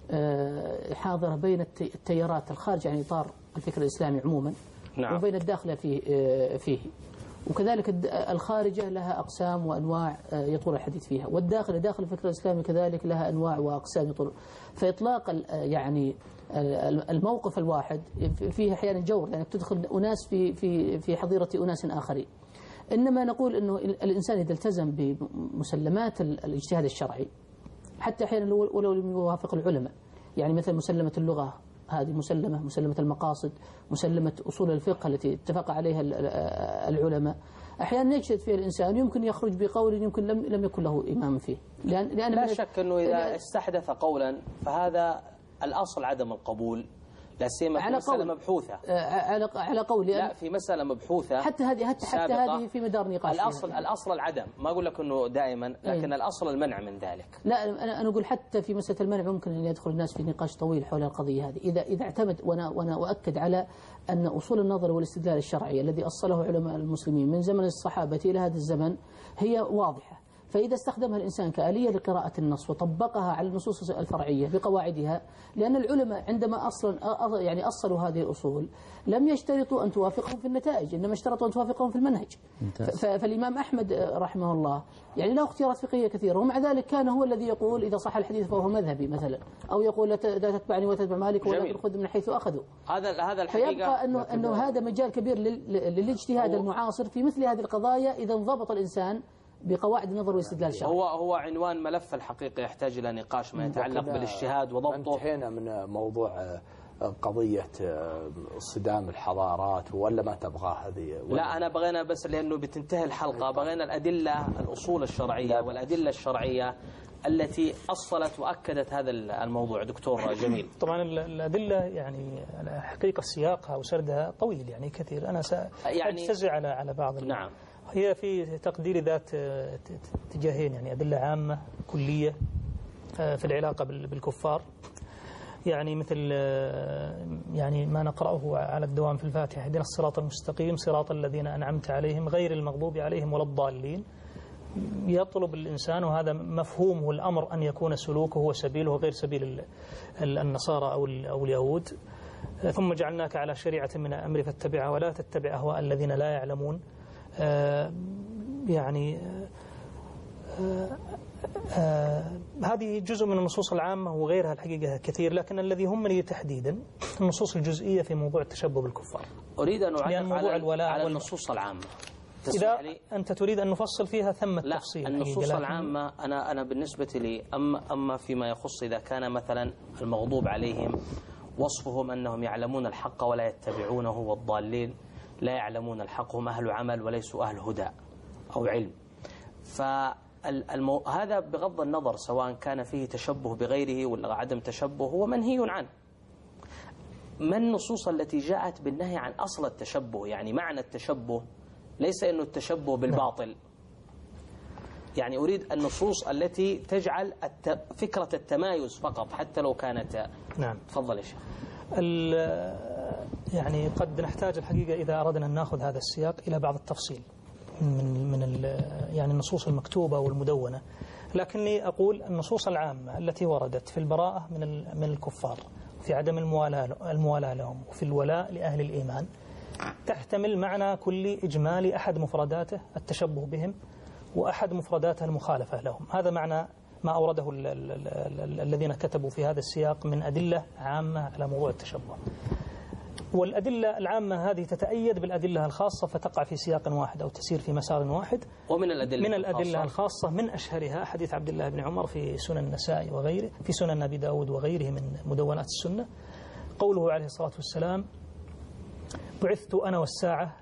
حاضرة بين التيارات الخارجة عن إطار الفكر الإسلامي عموما، وبين الداخلة فيه، وكذلك الخارجة لها أقسام وأنواع يطول الحديث فيها، والداخل داخل الفكر الإسلامي كذلك لها أنواع وأقسام يطول. فإطلاق يعني الموقف الواحد فيه أحيانا جور، يعني تدخل أناس في حظيرة أناس آخرين. إنما نقول أنه الإنسان إذا التزم بمسلمات الاجتهاد الشرعي حتى أحيانا ولو لم يوافق العلماء، يعني مثل مسلمة اللغة هذه مسلمة المقاصد، مسلمة أصول الفقه التي اتفق عليها العلماء، أحيانا يجتهد فيها الإنسان يمكن يخرج بقول يمكن لم يكن له إمام فيه. لأن لا شك أنه إذا استحدث قولا فهذا الأصل عدم القبول، لا سيما في مسألة مبحوثة. على قولي لا، في مسألة مبحوثة حتى هذه في مدار نقاش. الأصل العدم، ما أقول لك أنه دائما، لكن الأصل المنع من ذلك. لا، أنا أقول حتى في مسألة المنع ممكن أن يدخل الناس في نقاش طويل حول القضية هذه إذا اعتمد. وأنا أؤكد على أن أصول النظر والاستدلال الشرعي الذي أصله علماء المسلمين من زمن الصحابة إلى هذا الزمن هي واضحة. فإذا استخدمها الإنسان كآلية لقراءة النص وطبقها على النصوص الفرعية بقواعدها، لأن العلماء عندما أصلوا هذه الأصول لم يشترطوا أن توافقهم في النتائج، إنما اشترطوا أن توافقهم في المنهج. فالإمام أحمد رحمه الله يعني له اختيارات فقهية كثيرة، ومع ذلك كان هو الذي يقول إذا صح الحديث فهو مذهبي مثلا، أو يقول لا تتبعني وتتبع مالك ولا تأخذ من حيث أخذوا. هذا الحقيقة فيبقى أنه هذا مجال كبير للاجتهاد المعاصر في مثل هذه القضايا إذا انضبط الإنسان بقواعد النظر والاستدلال الشرعي. هو عنوان ملف الحقيقة يحتاج إلى نقاش ما يتعلق بالاجتهاد وضبطه. انتهينا من موضوع قضية صدام الحضارات ولا ما تبغى هذه؟ لا أنا بغينا بس لأنه بتنتهي الحلقة بغينا الأدلة الأصول الشرعية والأدلة الشرعية التي أصلت وأكدت هذا الموضوع. دكتور جميل، طبعا الأدلة يعني حقيقة سياقها وسردها طويل يعني كثير، أنا سأجتزع على بعض. نعم. هي في تقدير ذات اتجاهين، يعني أدلة عامة كلية في العلاقة بالكفار، يعني مثل يعني ما نقرأه على الدوام في الفاتحة: اهدنا الصراط المستقيم صراط الذين أنعمت عليهم غير المغضوب عليهم ولا الضالين. يطلب الإنسان، وهذا مفهومه الأمر، أن يكون سلوكه وسبيله غير سبيل النصارى أو اليهود. ثم جعلناك على شريعة من الأمر فاتبعها ولا تتبع أهواء الذين لا يعلمون. يعني هذه جزء من النصوص العامة وغيرها الحقيقة كثير، لكن الذي همني تحديدا النصوص الجزئية في موضوع التشبه بالكفار. أريد أن أعلق على النصوص العامة. إذا أنت تريد أن نفصل فيها ثم التفصيل. النصوص العامة أنا بالنسبة لي أما فيما يخص إذا كان مثلا المغضوب عليهم وصفهم أنهم يعلمون الحق ولا يتبعونه، والضالين لا يعلمون الحق هم أهل عمل وليسوا أهل هدى أو علم. هذا بغض النظر سواء كان فيه تشبه بغيره ولا عدم تشبه هو منهي عنه. ما النصوص التي جاءت بالنهي عن أصل التشبه؟ يعني معنى التشبه ليس إنه التشبه بالباطل، يعني أريد النصوص التي تجعل فكرة التمايز فقط حتى لو كانت. نعم. تفضل يا شيخ. يعني قد نحتاج الحقيقة إذا أردنا أن نأخذ هذا السياق إلى بعض التفصيل من يعني النصوص المكتوبة والمدونة، لكني أقول النصوص العامة التي وردت في البراءة من الكفار، في عدم الموالاة لهم، وفي الولاء لأهل الإيمان، تحتمل معنى كل إجمالي أحد مفرداته التشبه بهم وأحد مفرداته المخالفة لهم. هذا معنى ما أورده الذين كتبوا في هذا السياق من أدلة عامة على موضوع التشبه. والأدلة العامة هذه تتأيد بالأدلة الخاصة فتقع في سياق واحد أو تسير في مسار واحد. ومن الأدلة الخاصة من أشهرها حديث عبد الله بن عمر في سنن النسائي وغيره، في سنن أبي داود وغيره من مدونات السنة، قوله عليه الصلاة والسلام: بعثت أنا والساعة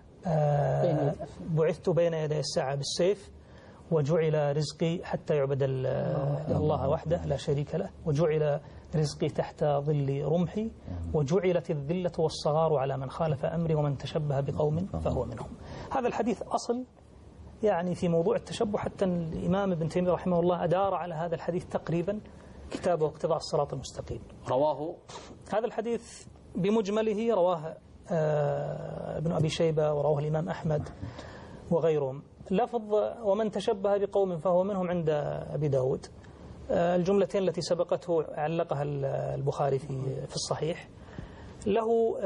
بعثت بين يدي الساعة بالسيف، وجعل رزقي حتى يعبد الله وحده لا شريك له، وجعل رزقي تحت ظل رمحي، وجعلت الذلة والصغار على من خالف أمري ومن تشبه بقوم فهو منهم. هذا الحديث أصل يعني في موضوع التشبه، حتى الإمام ابن تيمية رحمه الله أدار على هذا الحديث تقريبا كتابه اقتضاء الصراط المستقيم. رواه هذا الحديث بمجمله رواه ابن أبي شيبة ورواه الإمام أحمد وغيرهم. لفظ ومن تشبه بقوم فهو منهم عند أبي داود، الجملتين التي سبقته علقها البخاري في الصحيح، له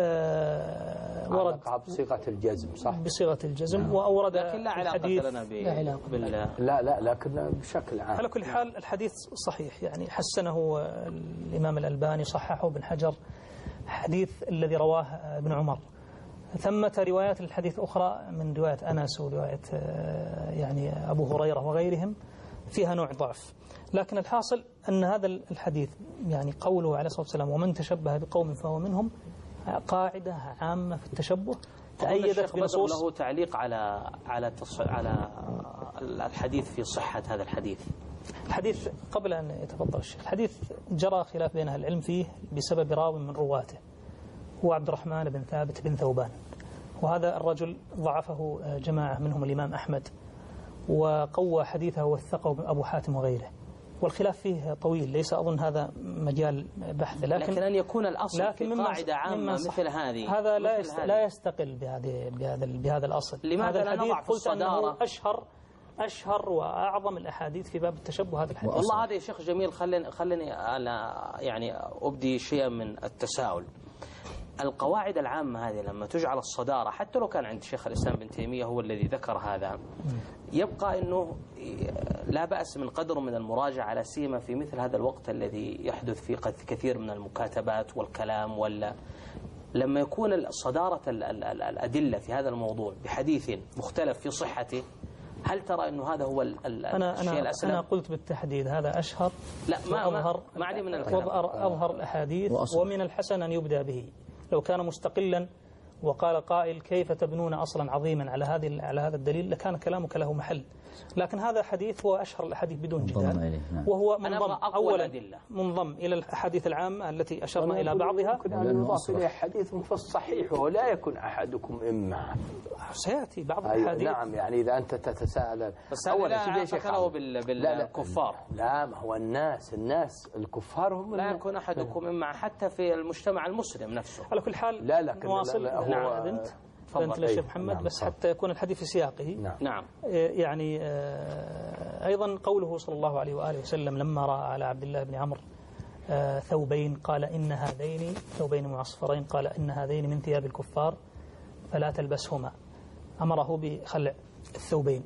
ورد بصيغة الجزم، صح؟ بصيغة الجزم، وأورد لكن لا علاقة لنا لا لكن بشكل عام. على كل حال الحديث صحيح، يعني حسنه الإمام الألباني، صححه ابن حجر، حديث الذي رواه ابن عمر. ثمة روايات الحديث أخرى من رواية أنس ورواية يعني أبو هريرة وغيرهم فيها نوع ضعف، لكن الحاصل أن هذا الحديث يعني قوله عليه الصلاة والسلام ومن تشبه بقوم فهو منهم قاعدة عامة في التشبه تأيدت بنصوص. له تعليق على الحديث في صحة هذا الحديث قبل أن يتفضل الشيخ، الحديث جرى خلاف بين أهل العلم فيه بسبب راو من رواته، هو عبد الرحمن بن ثابت بن ثوبان، وهذا الرجل ضعفه جماعة منهم الإمام أحمد، وقوى حديثه وثقه أبو حاتم وغيره، والخلاف فيه طويل، ليس أظن هذا مجال بحث، لكن أن يكون الأصل في قاعدة عامة مثل هذه، هذا لا يستقل بهذا الأصل. لماذا هذا الحديث قلت أنه أشهر أشهر وأعظم الأحاديث في باب التشبه هذا الحديث. والله هذا يا شيخ جميل خلني أنا يعني أبدي شيئا من التساؤل. القواعد العامة هذه لما تجعل الصدارة، حتى لو كان عند شيخ الإسلام ابن تيمية هو الذي ذكر هذا، يبقى أنه لا بأس من قدر من المراجعة، على سيما في مثل هذا الوقت الذي يحدث فيه كثير من المكاتبات والكلام، ولا لما يكون صدارة الأدلة في هذا الموضوع بحديث مختلف في صحته، هل ترى أنه هذا هو الشيء الأسلم؟ أنا قلت بالتحديد هذا أشهر، لا ما عندي من الكلام، أظهر الأحاديث، ومن الحسن أن يبدأ به. لو كان مستقلا وقال قائل كيف تبنون أصلا عظيما على هذا الدليل لكان كلامك له محل، لكن هذا حديث هو أشهر الأحاديث بدون جدال، وهو منضم أولا منضم إلى الأحاديث العامة التي أشرنا إلى بعضها. ممكن أن يضاف إليه حديث في الصحيح ولا يكن أحدكم إما سيأتي بعض الأحاديث. نعم، يعني إذا أنت تتساءل بس أولا فكره بالكفار. لا، ما هو الناس الكفار هم لا يكون أحدكم إما حتى في المجتمع المسلم نفسه. على كل حال لا لكن نواصل. أنت للشيخ محمد، بس حتى يكون الحديث في سياقه. نعم. يعني أيضا قوله صلى الله عليه وآله وسلم لما رأى على عبد الله بن عمرو ثوبين قال إن هذين ثوبين معصفرين قال إن هذين من ثياب الكفار فلا تلبسهما، أمره بخلع الثوبين.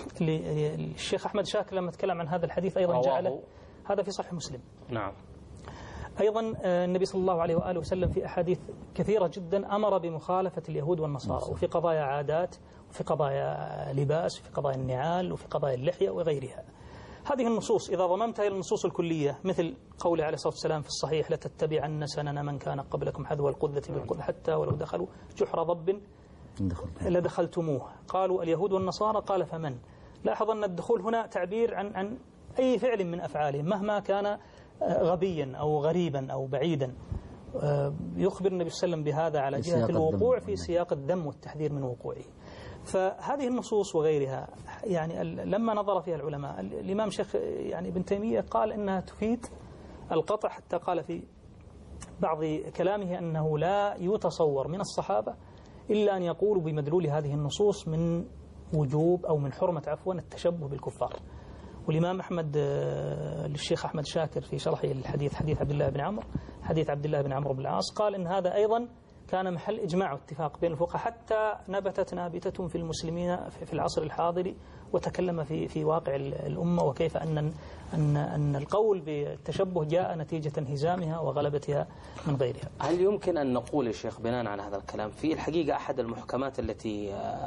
الشيخ أحمد شاكر لما تكلم عن هذا الحديث أيضا جعله هذا في صحيح مسلم. نعم. أيضا النبي صلى الله عليه وآله وسلم في أحاديث كثيرة جدا أمر بمخالفة اليهود والنصارى، وفي قضايا عادات، وفي قضايا لباس، وفي قضايا النعال، وفي قضايا اللحية وغيرها. هذه النصوص إذا ضممتها إلى النصوص الكلية، مثل قوله عليه الصلاة والسلام في الصحيح لتتبعن سنن من كان قبلكم حذو القذة بالقذة حتى ولو دخلوا جحر ضب لدخلتموه، قالوا اليهود والنصارى، قال فمن. لاحظ أن الدخول هنا تعبير عن أي فعل من أفعالهم مهما كان غبيا أو غريبا أو بعيدا. يخبر النبي صلى الله عليه وسلم بهذا على جهة الوقوع في سياق الذم والتحذير من وقوعه. فهذه النصوص وغيرها يعني لما نظر فيها العلماء، الإمام شيخ يعني ابن تيمية قال إنها تفيد القطع، حتى قال في بعض كلامه أنه لا يتصور من الصحابة إلا أن يقولوا بمدلول هذه النصوص من وجوب أو من حرمة التشبه بالكفار. والإمام أحمد للشيخ أحمد شاكر في شرحه الحديث حديث عبد الله بن عمرو، حديث عبد الله بن عمرو بن العاص، قال إن هذا أيضا كان محل إجماع واتفاق بين الفقهاء، حتى نبتت نابتة في المسلمين في العصر الحاضر، وتكلم في واقع الأمة، وكيف أن القول بالتشبه جاء نتيجة انهزامها وغلبتها من غيرها. هل يمكن أن نقول يا شيخ بناء على هذا الكلام في الحقيقة أحد المحكمات التي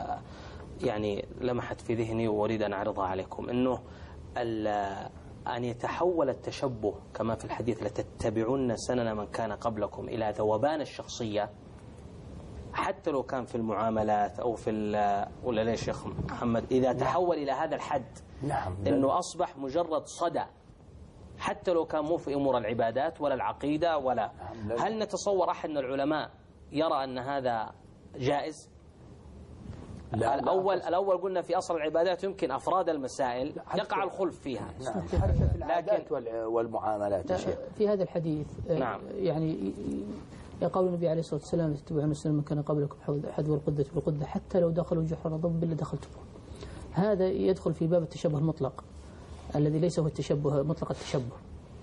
يعني لمحت في ذهني وأريد أن أعرضها عليكم، أنه أن يتحول التشبه كما في الحديث لتتبعون سنن من كان قبلكم إلى ذوبان الشخصية، حتى لو كان في المعاملات أو في ولا ليش يا شيخ محمد، إذا تحول إلى هذا الحد، نعم، أنه أصبح مجرد صدى، حتى لو كان مو في أمور العبادات ولا العقيدة ولا هل نتصور أحد من العلماء يرى أن هذا جائز؟ لا الأول قلنا في أصل العبادات يمكن أفراد المسائل يقع الخلف فيها، في العادات والمعاملات. في هذا الحديث نعم. يعني يقول النبي عليه الصلاة والسلام تتبعون السنن من كان قبلكم حذو القذة بالقذة حتى لو دخلوا جحر ضب لدخلتموه. هذا يدخل في باب التشبه المطلق الذي ليس هو التشبه مطلق التشبه.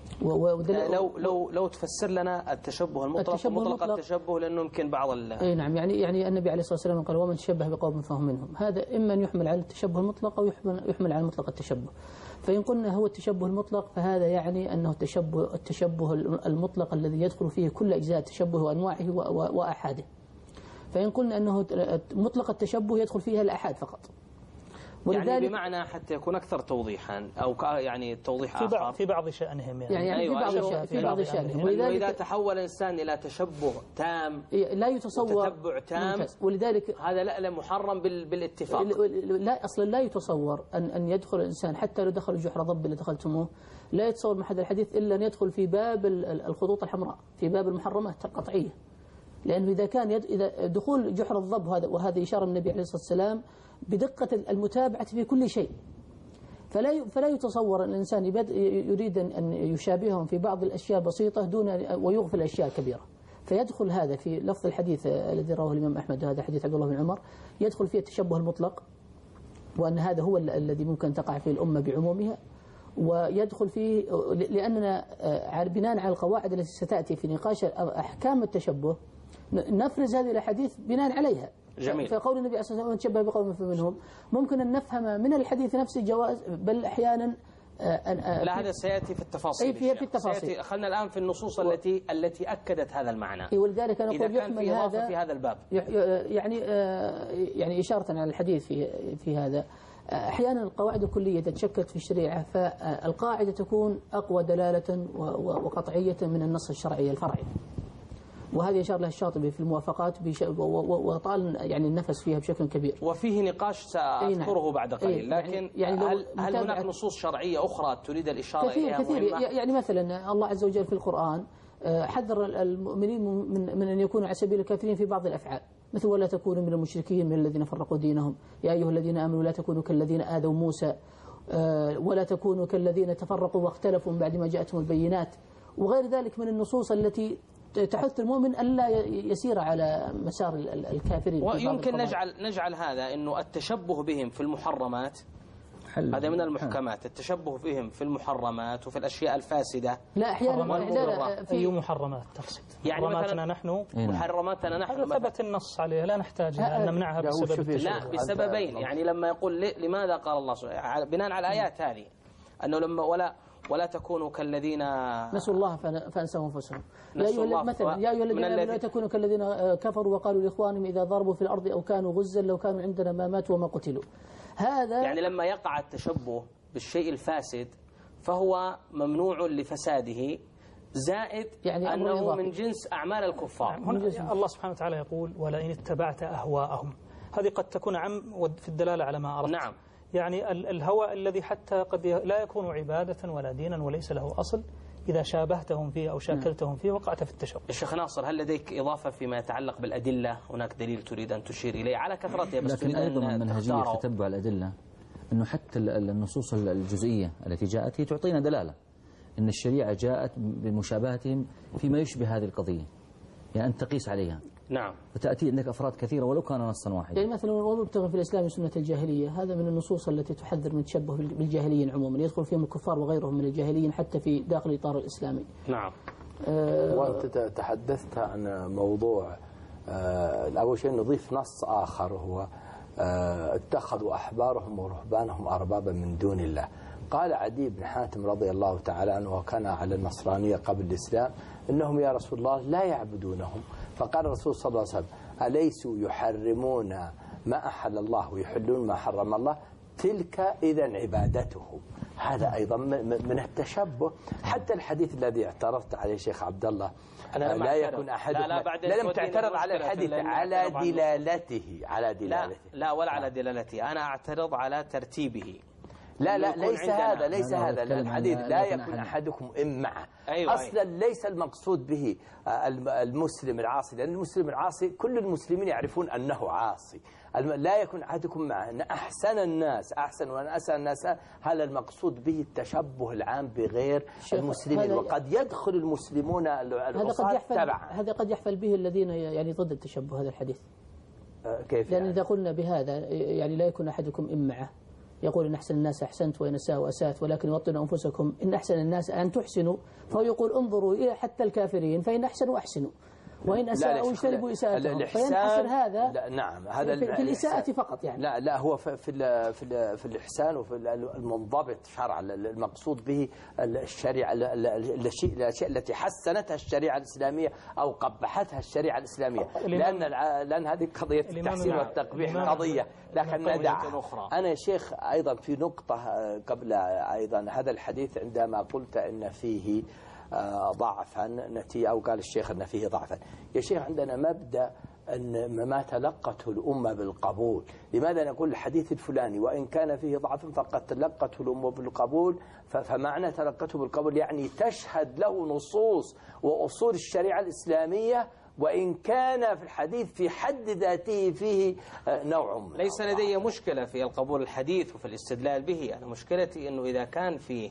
لو تفسر لنا التشبه المطلق ومطلق التشبه، لأنه يمكن بعض أي نعم، يعني النبي عليه الصلاة والسلام قال ومن تشبه بقوم فهو منهم. هذا إما أن يحمل على التشبه المطلق أو يحمل على مطلق التشبه. فإن قلنا هو التشبه المطلق فهذا يعني أنه التشبه المطلق الذي يدخل فيه كل أجزاء التشبه وأنواعه وأحاده. فإن قلنا أنه مطلق التشبه يدخل فيها الأحاد فقط، يعني بمعنى حتى يكون أكثر توضيحا أو يعني توضيح آخر في بعض شأنهم يعني أيوة في بعض شأنهم. وإذا تحول الإنسان إلى تشبه تام لا يتصور تتبع تام، ولذلك هذا لا محرم بالاتفاق. لا أصلا لا يتصور أن يدخل الإنسان حتى لو دخل جحر ضب اللي دخلتموه، لا يتصور من هذا الحديث إلا أن يدخل في باب الخطوط الحمراء، في باب المحرمات القطعية. لأنه إذا كان إذا دخول جحر الضب وهذا إشارة النبي عليه الصلاة والسلام بدقة المتابعة في كل شيء، فلا يتصور أن الإنسان يريد أن يشابههم في بعض الأشياء بسيطة دون ويغفل الأشياء الكبيرة. فيدخل هذا في لفظ الحديث الذي رواه الإمام أحمد، هذا حديث عبد الله بن عمر، يدخل فيه التشبه المطلق وأن هذا هو الذي ممكن تقع فيه الأمة بعمومها، ويدخل فيه لأننا بناء على القواعد التي ستأتي في نقاش أحكام التشبه نفرز هذه الأحاديث بناء عليها. جميل. فقول النبي صلى الله عليه وسلم من تشبه بقوم فمنهم، ممكن أن نفهم من الحديث نفسه جواز، بل أحيانا لا هذا سيأتي في التفاصيل. أي في التفاصيل. خلنا الآن في النصوص التي أكدت هذا المعنى. ولذلك أنا أقول يحمل هذا في هذا الباب. يعني إشارة على الحديث في هذا، أحيانا القواعد الكلية تتشكل في الشريعة، فالقاعدة تكون أقوى دلالة وقطعية من النص الشرعي الفرعي، وهذه يشار لها الشاطبي في الموافقات وطال يعني النفس فيها بشكل كبير. وفيه نقاش سأذكره بعد قليل، لكن يعني هل هناك نصوص شرعية أخرى تريد الإشارة إليها كثير مهمة؟ يعني مثلا الله عز وجل في القرآن حذر المؤمنين من أن يكونوا على سبيل الكافرين في بعض الأفعال، مثل ولا تكونوا من المشركين من الذين فرقوا دينهم، يا أيها الذين آمنوا لا تكونوا كالذين آذوا موسى، ولا تكونوا كالذين تفرقوا واختلفوا من بعد ما جاءتهم البينات، وغير ذلك من النصوص التي تحث المؤمن ألا يسير على مسار الكافرين. ويمكن نجعل هذا أنه التشبه بهم في المحرمات هذا من المحكمات، التشبه بهم في المحرمات وفي الأشياء الفاسدة. لا أحيانا في محرمات تقصد يعني محرماتنا نحن، محرماتنا نحن ثبت النص عليها لا نحتاج أن نمنعها بسبب لا بسببين. يعني لما يقول لماذا قال الله بناء على الآيات هذه أنه لما ولا تكونوا كالذين نسوا الله فأنسوا أنفسهم، يا أيها الذين آمنوا لا تكونوا كالذين كفروا وقالوا لإخوانهم إذا ضربوا في الأرض أو كانوا غزا لو كانوا عندنا ما ماتوا وما قتلوا. هذا يعني لما يقع التشبه بالشيء الفاسد فهو ممنوع لفساده، زائد يعني أنه من جنس أعمال الكفار. الله سبحانه وتعالى يقول ولئن اتبعت أهواءهم، هذه قد تكون عم في الدلالة على ما أردت. نعم. يعني الهوى الذي حتى قد لا يكون عبادة ولا دينا وليس له أصل، إذا شابهتهم فيه أو شاكلتهم فيه وقعت في التشبه. الشيخ ناصر، هل لديك إضافة فيما يتعلق بالأدلة؟ هناك دليل تريد أن تشير إليه على كثرتها، بس لكن أيضا من منهجية تتبع الأدلة أنه حتى النصوص الجزئية التي جاءت هي تعطينا دلالة أن الشريعة جاءت بمشابهتهم فيما يشبه هذه القضية، يعني أن تقيس عليها. نعم. وتأتي عندك أفراد كثيرة ولو كان نصا واحدا. يعني مثلا ومبتغى في الإسلام سنة الجاهلية، هذا من النصوص التي تحذر من التشبه بالجاهليين عموما، يدخل فيهم الكفار وغيرهم من الجاهليين حتى في داخل الإطار الإسلامي. نعم. وأنت تحدثت عن موضوع أول شيء نضيف نص آخر هو اتخذوا أحبارهم ورهبانهم أربابا من دون الله. قال عدي بن حاتم رضي الله تعالى عنه وكان على النصرانية قبل الإسلام إنهم يا رسول الله لا يعبدونهم، فقال الرسول صلى الله عليه وسلم أليسوا يحرمون ما أحل الله ويحلون ما حرم الله، تلك إذن عبادتهم. هذا أيضا من التشبه. حتى الحديث الذي اعترضت عليه شيخ عبد الله لا يكون أحدكم لم تعترض على الحديث على دلالته لا ولا على دلالته، أنا أعترض على ترتيبه. لا ليس هذا الحديث لا يكون أحدكم معه. أيوة أصلا ليس المقصود به المسلم العاصي، لأن المسلم العاصي كل المسلمين يعرفون أنه عاصي. لا يكون أحدكم معه أن أحسن الناس أحسن وأن أسأل الناس، هذا المقصود به التشبه العام بغير المسلمين، وقد يدخل المسلمون العصاة تبعا. هذا قد يحفل به الذين يعني ضد التشبه هذا الحديث. كيف لأن يعني؟ إذا قلنا بهذا يعني لا يكون أحدكم معه، يقول إن أحسن الناس أحسنت وإن أساءوا أسأت، ولكن وطنوا أنفسكم إن أحسن الناس أن تحسنوا، فهو يقول انظروا إلى حتى الكافرين فإن أحسنوا أحسنوا وإن أساءوا اجتنبوا إساءتهم، فينحصر هذا نعم هذا في الإساءة فقط يعني. لا هو في الإحسان وفي المنضبط شرعا، المقصود به الشريعة الأشياء التي حسنتها الشريعة الإسلامية أو قبحتها الشريعة الإسلامية، لأن هذه قضية التحسين والتقبيح قضية، لكن ندعها. أنا يا شيخ أيضا في نقطة قبل أيضا هذا الحديث عندما قلت إن فيه ضعفا أو قال الشيخ أن فيه ضعفا. يا شيخ عندنا مبدأ أن ما تلقته الأمة بالقبول. لماذا نقول الحديث الفلاني وإن كان فيه ضعف فقد تلقته الأمة بالقبول؟ فمعنى تلقته بالقبول يعني تشهد له نصوص وأصول الشريعة الإسلامية وإن كان في الحديث في حد ذاته فيه نوع من ليس لدي مشكلة في القبول الحديث وفي الاستدلال به. أنا مشكلتي أنه إذا كان في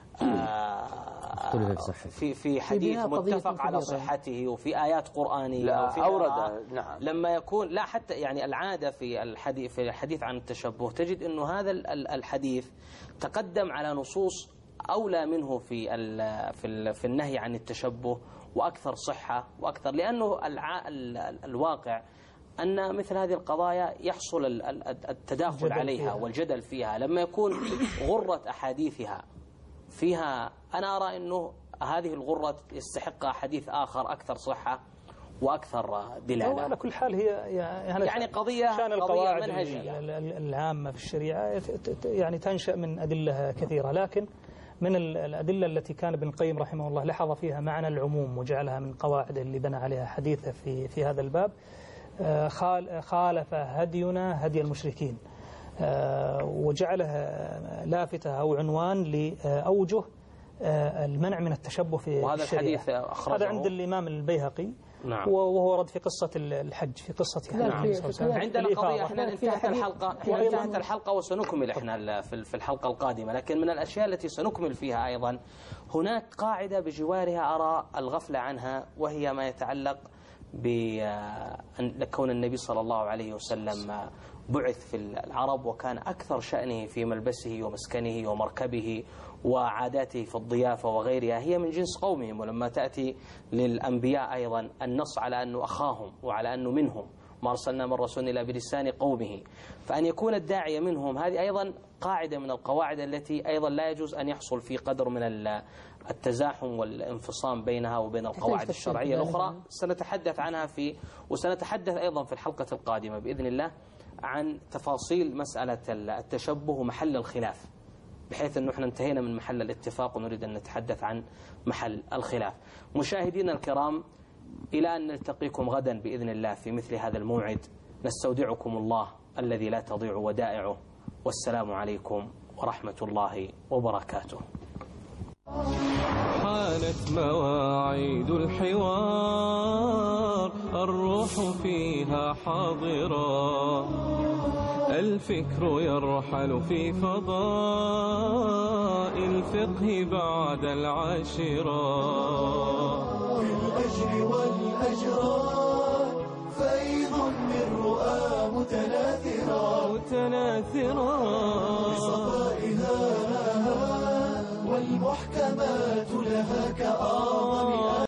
في حديث متفق على صحته وفي آيات قرآنية وفي أورد نعم. لما يكون لا حتى يعني العادة في الحديث عن التشبه تجد أنه هذا الحديث تقدم على نصوص أولى منه في النهي عن التشبه وأكثر صحة وأكثر، لأنه الواقع أن مثل هذه القضايا يحصل التداخل عليها والجدل فيها لما يكون غرة أحاديثها فيها. أنا أرى أنه هذه الغرة يستحق حديث آخر أكثر صحة وأكثر دلالة. على كل حال هي يعني قضية منهجية العامة في الشريعة يعني تنشأ من أدلة كثيرة، لكن من الأدلة التي كان ابن القيم رحمه الله لحظ فيها معنى العموم وجعلها من قواعد اللي بنى عليها حديثه في هذا الباب، خالف هدينا هدي المشركين، وجعلها لافتة أو عنوان لأوجه المنع من التشبه في وهذا الشريعة. الحديث أخرجه هذا عند الإمام البيهقي. نعم. وهو رد في قصة الحج في قصة عندنا قضية احنا انتهت الحلقة وسنكمل احنا في الحلقة القادمة، لكن من الأشياء التي سنكمل فيها أيضا هناك قاعدة بجوارها أرى الغفلة عنها، وهي ما يتعلق بكون النبي صلى الله عليه وسلم بعث في العرب وكان أكثر شأنه في ملبسه ومسكنه ومركبه وعاداته في الضيافة وغيرها هي من جنس قومهم. ولما تأتي للأنبياء أيضا النص على أنه أخاهم وعلى أنه منهم، ما أرسلنا من رسول إلا بلسان قومه، فأن يكون الداعية منهم هذه أيضا قاعدة من القواعد التي أيضا لا يجوز أن يحصل في قدر من التزاحم والانفصام بينها وبين القواعد الشرعية الأخرى. سنتحدث عنها وسنتحدث أيضا في الحلقة القادمة بإذن الله عن تفاصيل مسألة التشبه ومحل الخلاف، بحيث أنه احنا انتهينا من محل الاتفاق ونريد أن نتحدث عن محل الخلاف. مشاهدينا الكرام، إلى أن نلتقيكم غدا بإذن الله في مثل هذا الموعد، نستودعكم الله الذي لا تضيع ودائعه، والسلام عليكم ورحمة الله وبركاته. حانت مواعيد الحوار، الروح فيها حاضرة، الفكر يرحل في فضاء الفقه بعد العاشرة. بالأجر والأجران فيض من رؤى متناثرة بصفائها والمحكمات لها كأعظم